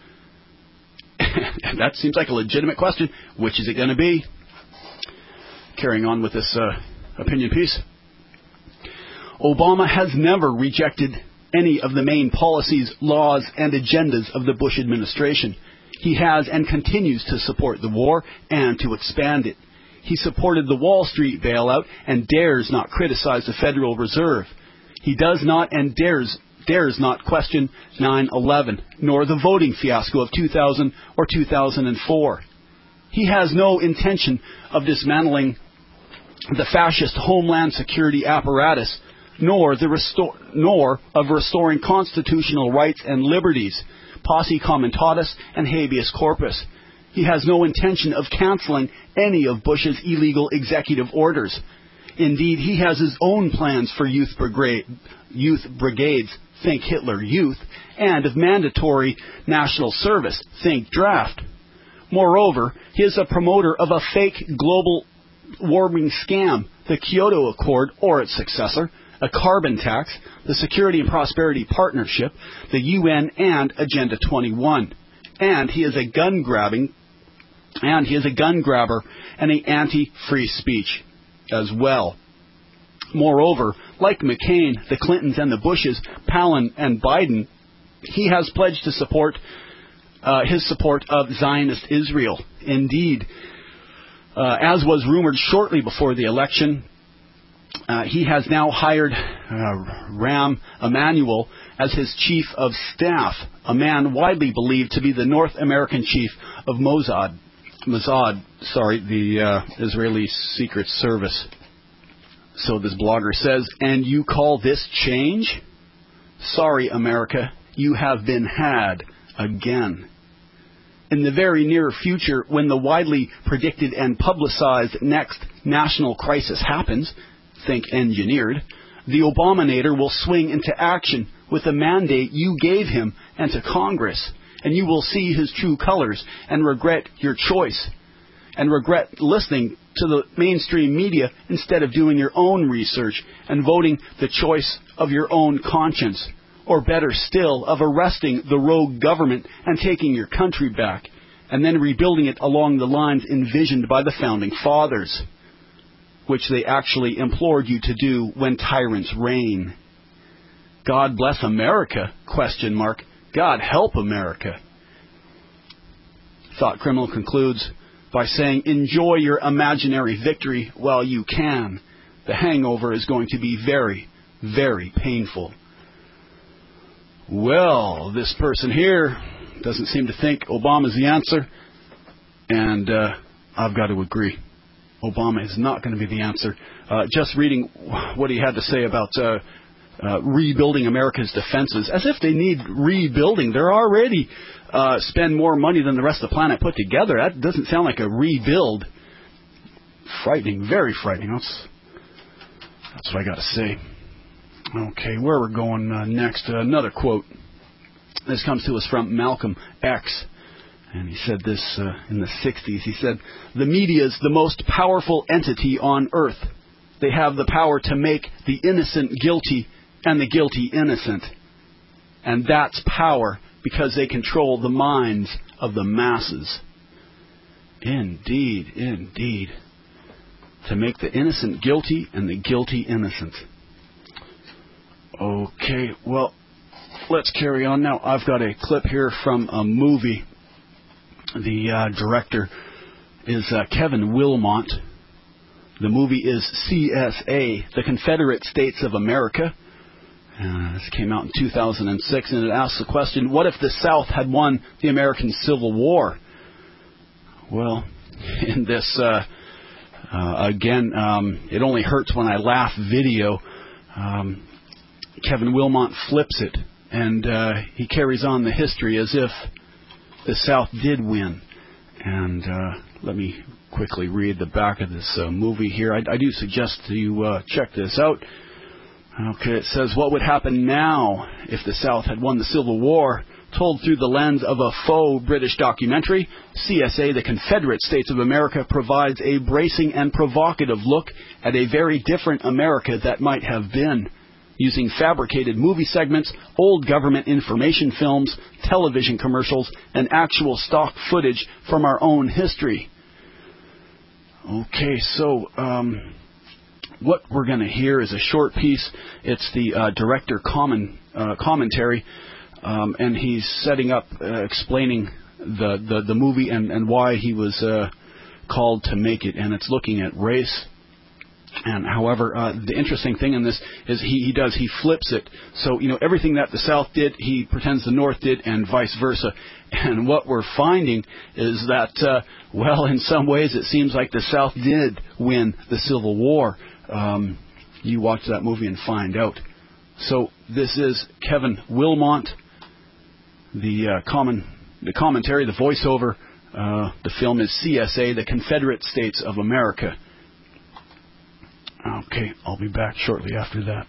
That seems like a legitimate question. Which is it going to be? Carrying on with this opinion piece. Obama has never rejected any of the main policies, laws, and agendas of the Bush administration. He has and continues to support the war and to expand it. He supported the Wall Street bailout and dares not criticize the Federal Reserve. He does not and dares not question 9/11, nor the voting fiasco of 2000 or 2004. He has no intention of dismantling the fascist Homeland Security apparatus, nor of restoring constitutional rights and liberties, posse comitatus and habeas corpus. He has no intention of canceling any of Bush's illegal executive orders. Indeed, he has his own plans for youth brigades, think Hitler Youth, and of mandatory national service, think draft. Moreover, he is a promoter of a fake global warming scam, the Kyoto Accord or its successor, a carbon tax, the Security and Prosperity Partnership, the UN, and Agenda 21. And he is a gun grabber and an anti-free speech as well. Moreover, like McCain, the Clintons, and the Bushes, Palin, and Biden, he has pledged to support his support of Zionist Israel. Indeed, as was rumored shortly before the election, he has now hired Rahm Emanuel as his chief of staff, a man widely believed to be the North American chief of Mossad, the Israeli Secret Service. So this blogger says, and you call this change? Sorry, America, you have been had again. In the very near future, when the widely predicted and publicized next national crisis happens, think engineered, the Obamanator will swing into action with the mandate you gave him and to Congress, and you will see his true colors and regret your choice, and regret listening to the mainstream media instead of doing your own research and voting the choice of your own conscience, or better still, of arresting the rogue government and taking your country back, and then rebuilding it along the lines envisioned by the Founding Fathers. which they actually implored you to do when tyrants reign. God bless America? ? God help America. Thought Criminal concludes by saying, enjoy your imaginary victory while you can. The hangover is going to be very, very painful. Well, this person here doesn't seem to think Obama's the answer, and I've got to agree. Obama is not going to be the answer. Just reading what he had to say about rebuilding America's defenses, as if they need rebuilding. They're already spend more money than the rest of the planet put together. That doesn't sound like a rebuild. Frightening, very frightening. That's what I got to say. Okay, where we're going next, another quote. This comes to us from Malcolm X, and he said this in the 60s. He said, the media is the most powerful entity on earth. They have the power to make the innocent guilty and the guilty innocent. And that's power because they control the minds of the masses. Indeed, indeed. To make the innocent guilty and the guilty innocent. Okay, well, let's carry on now. I've got a clip here from a movie. The director is Kevin Willmott. The movie is CSA, The Confederate States of America. This came out in 2006, and it asks the question, what if the South had won the American Civil War? Well, in this, again, it only hurts when I laugh video, Kevin Willmott flips it, and he carries on the history as if the South did win. And let me quickly read the back of this movie here. I do suggest you check this out. Okay, it says, what would happen now if the South had won the Civil War? Told through the lens of a faux British documentary, CSA, The Confederate States of America, provides a bracing and provocative look at a very different America that might have been, using fabricated movie segments, old government information films, television commercials, and actual stock footage from our own history. Okay, so what we're going to hear is a short piece. It's the director commentary, and he's setting up, explaining the movie and why he was called to make it, and it's looking at race. And however, the interesting thing in this is he flips it. So, everything that the South did, he pretends the North did, and vice versa. And what we're finding is that, well, in some ways it seems like the South did win the Civil War. You watch that movie and find out. So this is Kevin Willmott, the commentary, the voiceover. The film is CSA, The Confederate States of America. Okay, I'll be back shortly after that.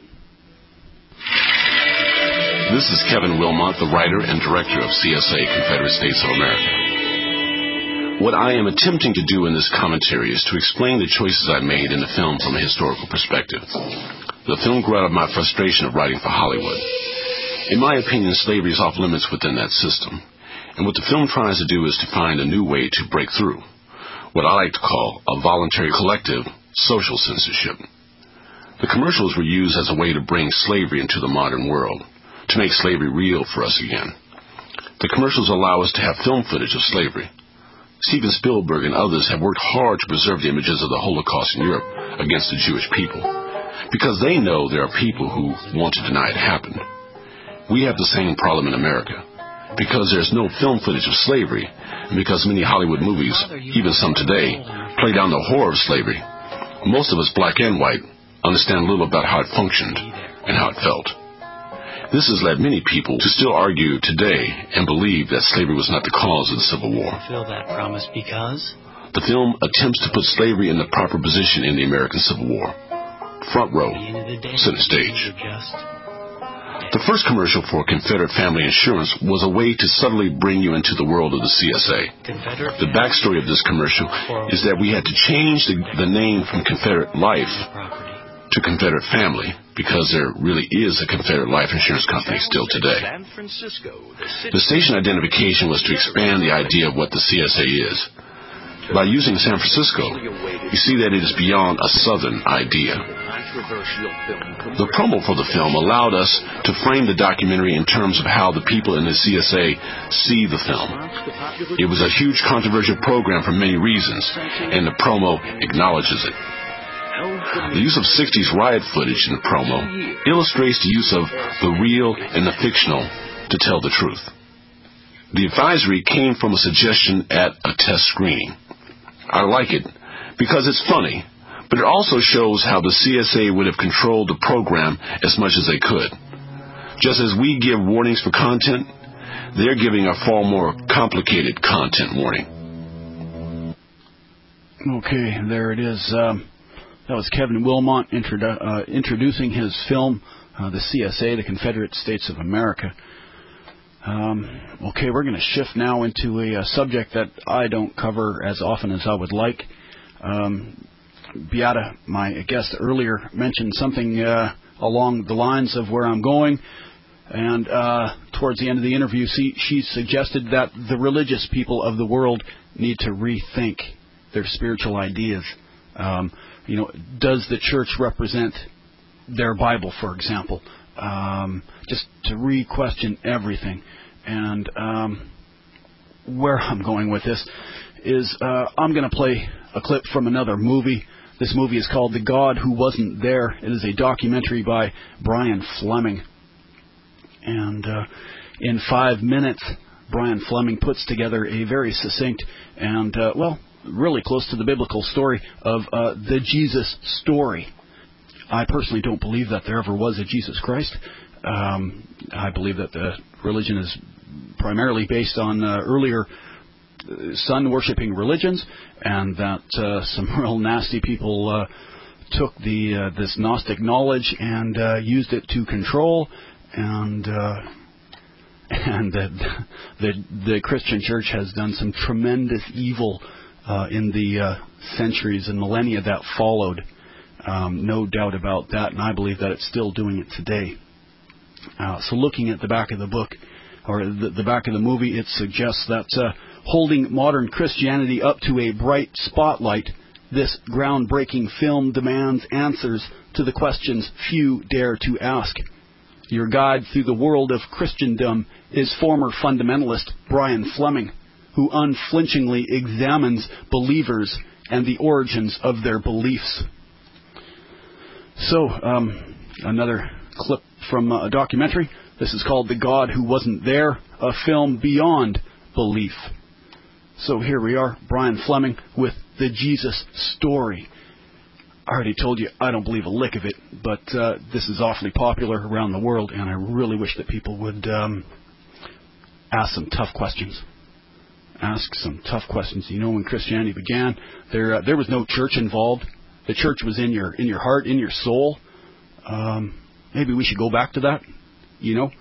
This is Kevin Willmott, the writer and director of CSA, Confederate States of America. What I am attempting to do in this commentary is to explain the choices I made in the film from a historical perspective. The film grew out of my frustration of writing for Hollywood. In my opinion, slavery is off limits within that system. And what the film tries to do is to find a new way to break through, what I like to call a voluntary collective social censorship. The commercials were used as a way to bring slavery into the modern world, to make slavery real for us again. The commercials allow us to have film footage of slavery. Steven Spielberg and others have worked hard to preserve the images of the Holocaust in Europe against the Jewish people, because they know there are people who want to deny it happened. We have the same problem in America. Because there's no film footage of slavery, and because many Hollywood movies, even some today, play down the horror of slavery, most of us, black and white, understand little about how it functioned and how it felt. This has led many people to still argue today and believe that slavery was not the cause of the Civil War. Fulfill that promise because the film attempts to put slavery in the proper position in the American Civil War. Front row, center stage. The first commercial for Confederate Family Insurance was a way to subtly bring you into the world of the CSA. The backstory of this commercial is that we had to change the name from Confederate Life to Confederate Family because there really is a Confederate life insurance company still today. The station identification was to expand the idea of what the CSA is. By using San Francisco, you see that it is beyond a Southern idea. The promo for the film allowed us to frame the documentary in terms of how the people in the CSA see the film. It was a huge controversial program for many reasons, and the promo acknowledges it. The use of 60s riot footage in the promo illustrates the use of the real and the fictional to tell the truth. The advisory came from a suggestion at a test screening. I like it because it's funny, but it also shows how the CSA would have controlled the program as much as they could. Just as we give warnings for content, they're giving a far more complicated content warning. Okay, there it is. That was Kevin Wilmot introducing his film, the CSA, the Confederate States of America. Okay, we're going to shift now into a subject that I don't cover as often as I would like. Beata, my guest earlier, mentioned something along the lines of where I'm going, and towards the end of the interview, she suggested that the religious people of the world need to rethink their spiritual ideas. Does the church represent their Bible, for example? Just to re-question everything. And where I'm going with this is I'm going to play a clip from another movie. This movie is called The God Who Wasn't There. It is a documentary by Brian Fleming. And in 5 minutes, Brian Fleming puts together a very succinct and, really close to the biblical story of the Jesus story. I personally don't believe that there ever was a Jesus Christ. I believe that the religion is primarily based on earlier sun-worshipping religions, and that some real nasty people took this Gnostic knowledge and used it to control, and that the Christian church has done some tremendous evil in the centuries and millennia that followed. No doubt about that, and I believe that it's still doing it today. So looking at the back of the book, or the back of the movie, it suggests that holding modern Christianity up to a bright spotlight, this groundbreaking film demands answers to the questions few dare to ask. Your guide through the world of Christendom is former fundamentalist Brian Fleming, who unflinchingly examines believers and the origins of their beliefs. So, another clip from a documentary. This is called The God Who Wasn't There, a film beyond belief. So here we are, Brian Fleming with the Jesus story. I already told you I don't believe a lick of it, but this is awfully popular around the world, and I really wish that people would ask some tough questions. Ask some tough questions. You know, when Christianity began, there was no church involved. The church was in your heart, in your soul. Maybe we should go back to that. You know,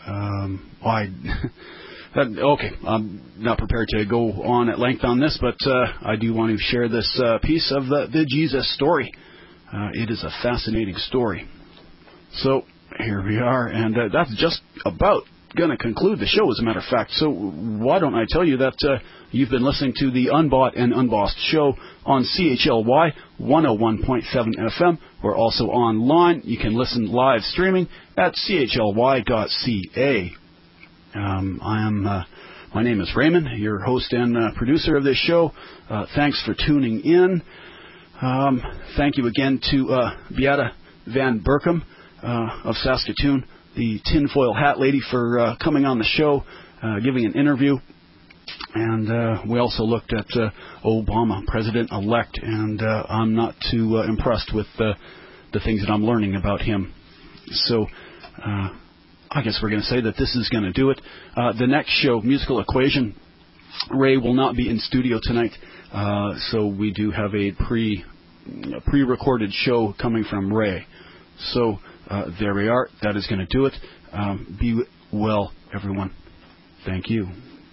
okay, I'm not prepared to go on at length on this, but I do want to share this piece of the Jesus story. It is a fascinating story. So here we are, and that's just about going to conclude the show, as a matter of fact. So why don't I tell you that you've been listening to the Unbought and Unbossed show on CHLY 101.7 FM. We're also online. You can listen live streaming at chly.ca. My name is Raymond, your host and producer of this show. Thanks for tuning in. Thank you again to Beata Van Berkom of Saskatoon, the tinfoil hat lady, for coming on the show, giving an interview. And we also looked at Obama, President-elect, and I'm not too impressed with the things that I'm learning about him. So I guess we're going to say that this is going to do it. The next show, Musical Equation, Ray will not be in studio tonight, so we do have a pre-recorded show coming from Ray. So there we are. That is going to do it. Be well, everyone. Thank you.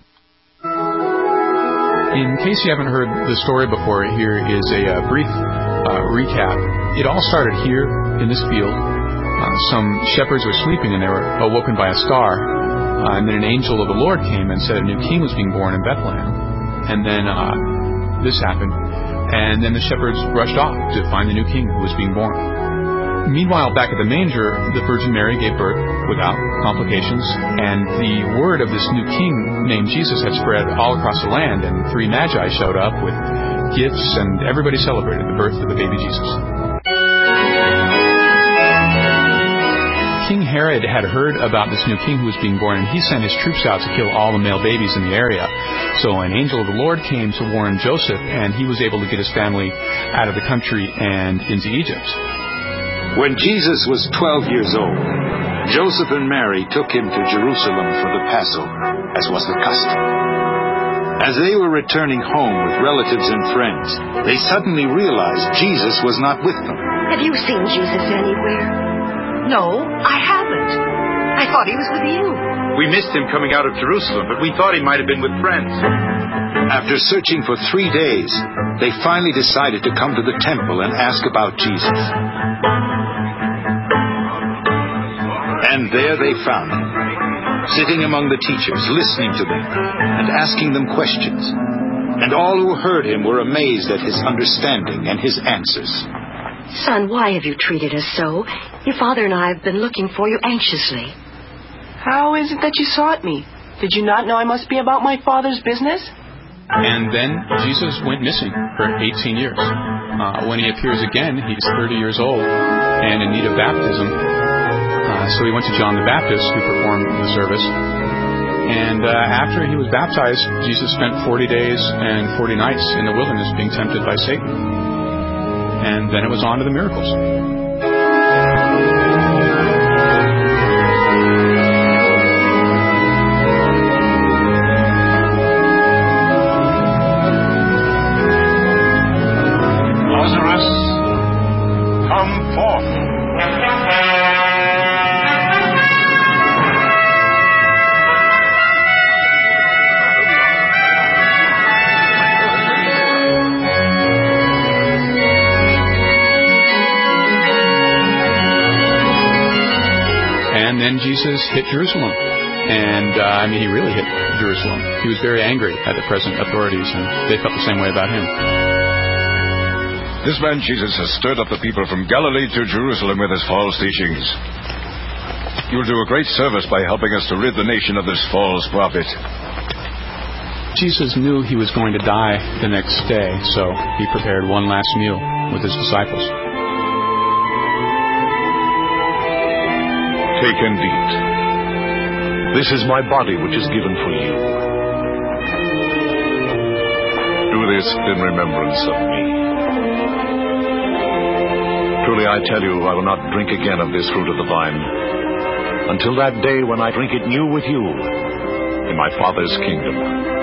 In case you haven't heard the story before, here is a brief recap. It all started here in this field. Some shepherds were sleeping and they were awoken by a star. And then an angel of the Lord came and said a new king was being born in Bethlehem. And then this happened, and then the shepherds rushed off to find the new king who was being born. Meanwhile, back at the manger, the Virgin Mary gave birth without complications, and the word of this new king named Jesus had spread all across the land, and 3 magi showed up with gifts, and everybody celebrated the birth of the baby Jesus. King Herod had heard about this new king who was being born, and he sent his troops out to kill all the male babies in the area. So an angel of the Lord came to warn Joseph, and he was able to get his family out of the country and into Egypt. When Jesus was 12 years old, Joseph and Mary took him to Jerusalem for the Passover, as was the custom. As they were returning home with relatives and friends, they suddenly realized Jesus was not with them. Have you seen Jesus anywhere? No, I haven't. I thought he was with you. We missed him coming out of Jerusalem, but we thought he might have been with friends. After searching for 3 days, they finally decided to come to the temple and ask about Jesus. And there they found him, sitting among the teachers, listening to them and asking them questions. And all who heard him were amazed at his understanding and his answers. Son, why have you treated us so? Your father and I have been looking for you anxiously. How is it that you sought me? Did you not know I must be about my Father's business? And then Jesus went missing for 18 years. When he appears again, he's 30 years old and in need of baptism. So he went to John the Baptist, who performed the service. And after he was baptized, Jesus spent 40 days and 40 nights in the wilderness being tempted by Satan. And then it was on to the miracles. Lazarus, come forth. And then Jesus hit Jerusalem. And, he really hit Jerusalem. He was very angry at the present authorities, and they felt the same way about him. This man Jesus has stirred up the people from Galilee to Jerusalem with his false teachings. You'll do a great service by helping us to rid the nation of this false prophet. Jesus knew he was going to die the next day, so he prepared one last meal with his disciples. Take and eat. This is my body which is given for you. Do this in remembrance of me. Truly I tell you, I will not drink again of this fruit of the vine until that day when I drink it new with you in my Father's kingdom.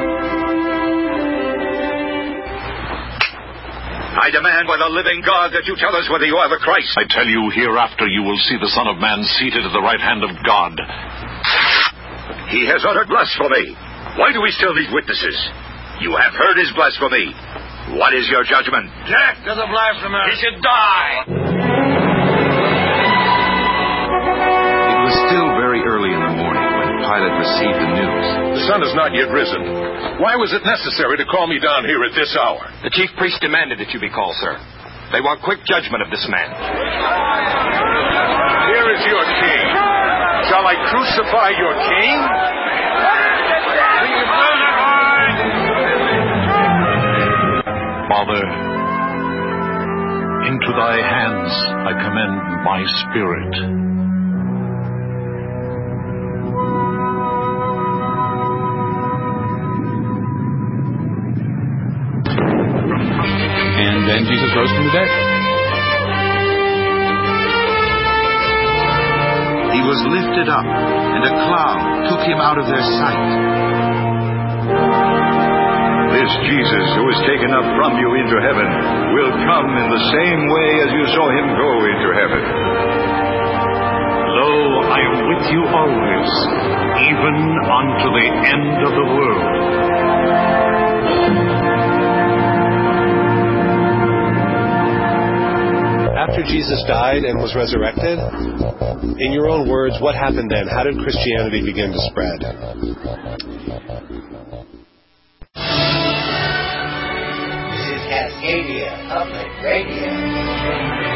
I demand by the living God that you tell us whether you are the Christ. I tell you, hereafter you will see the Son of Man seated at the right hand of God. He has uttered blasphemy. Why do we still need witnesses? You have heard his blasphemy. What is your judgment? Death to the blasphemer. He should die. It was still very early in the morning when Pilate received the news. The sun has not yet risen. Why was it necessary to call me down here at this hour? The chief priest demanded that you be called, sir. They want quick judgment of this man. Here is your king. Shall I crucify your king? Father, into thy hands I commend my spirit. And then Jesus rose from the dead. He was lifted up, and a cloud took him out of their sight. This Jesus who is taken up from you into heaven will come in the same way as you saw him go into heaven. Lo, I am with you always, even unto the end of the world. After Jesus died and was resurrected, in your own words, what happened then? How did Christianity begin to spread? Cascadia Public Radio.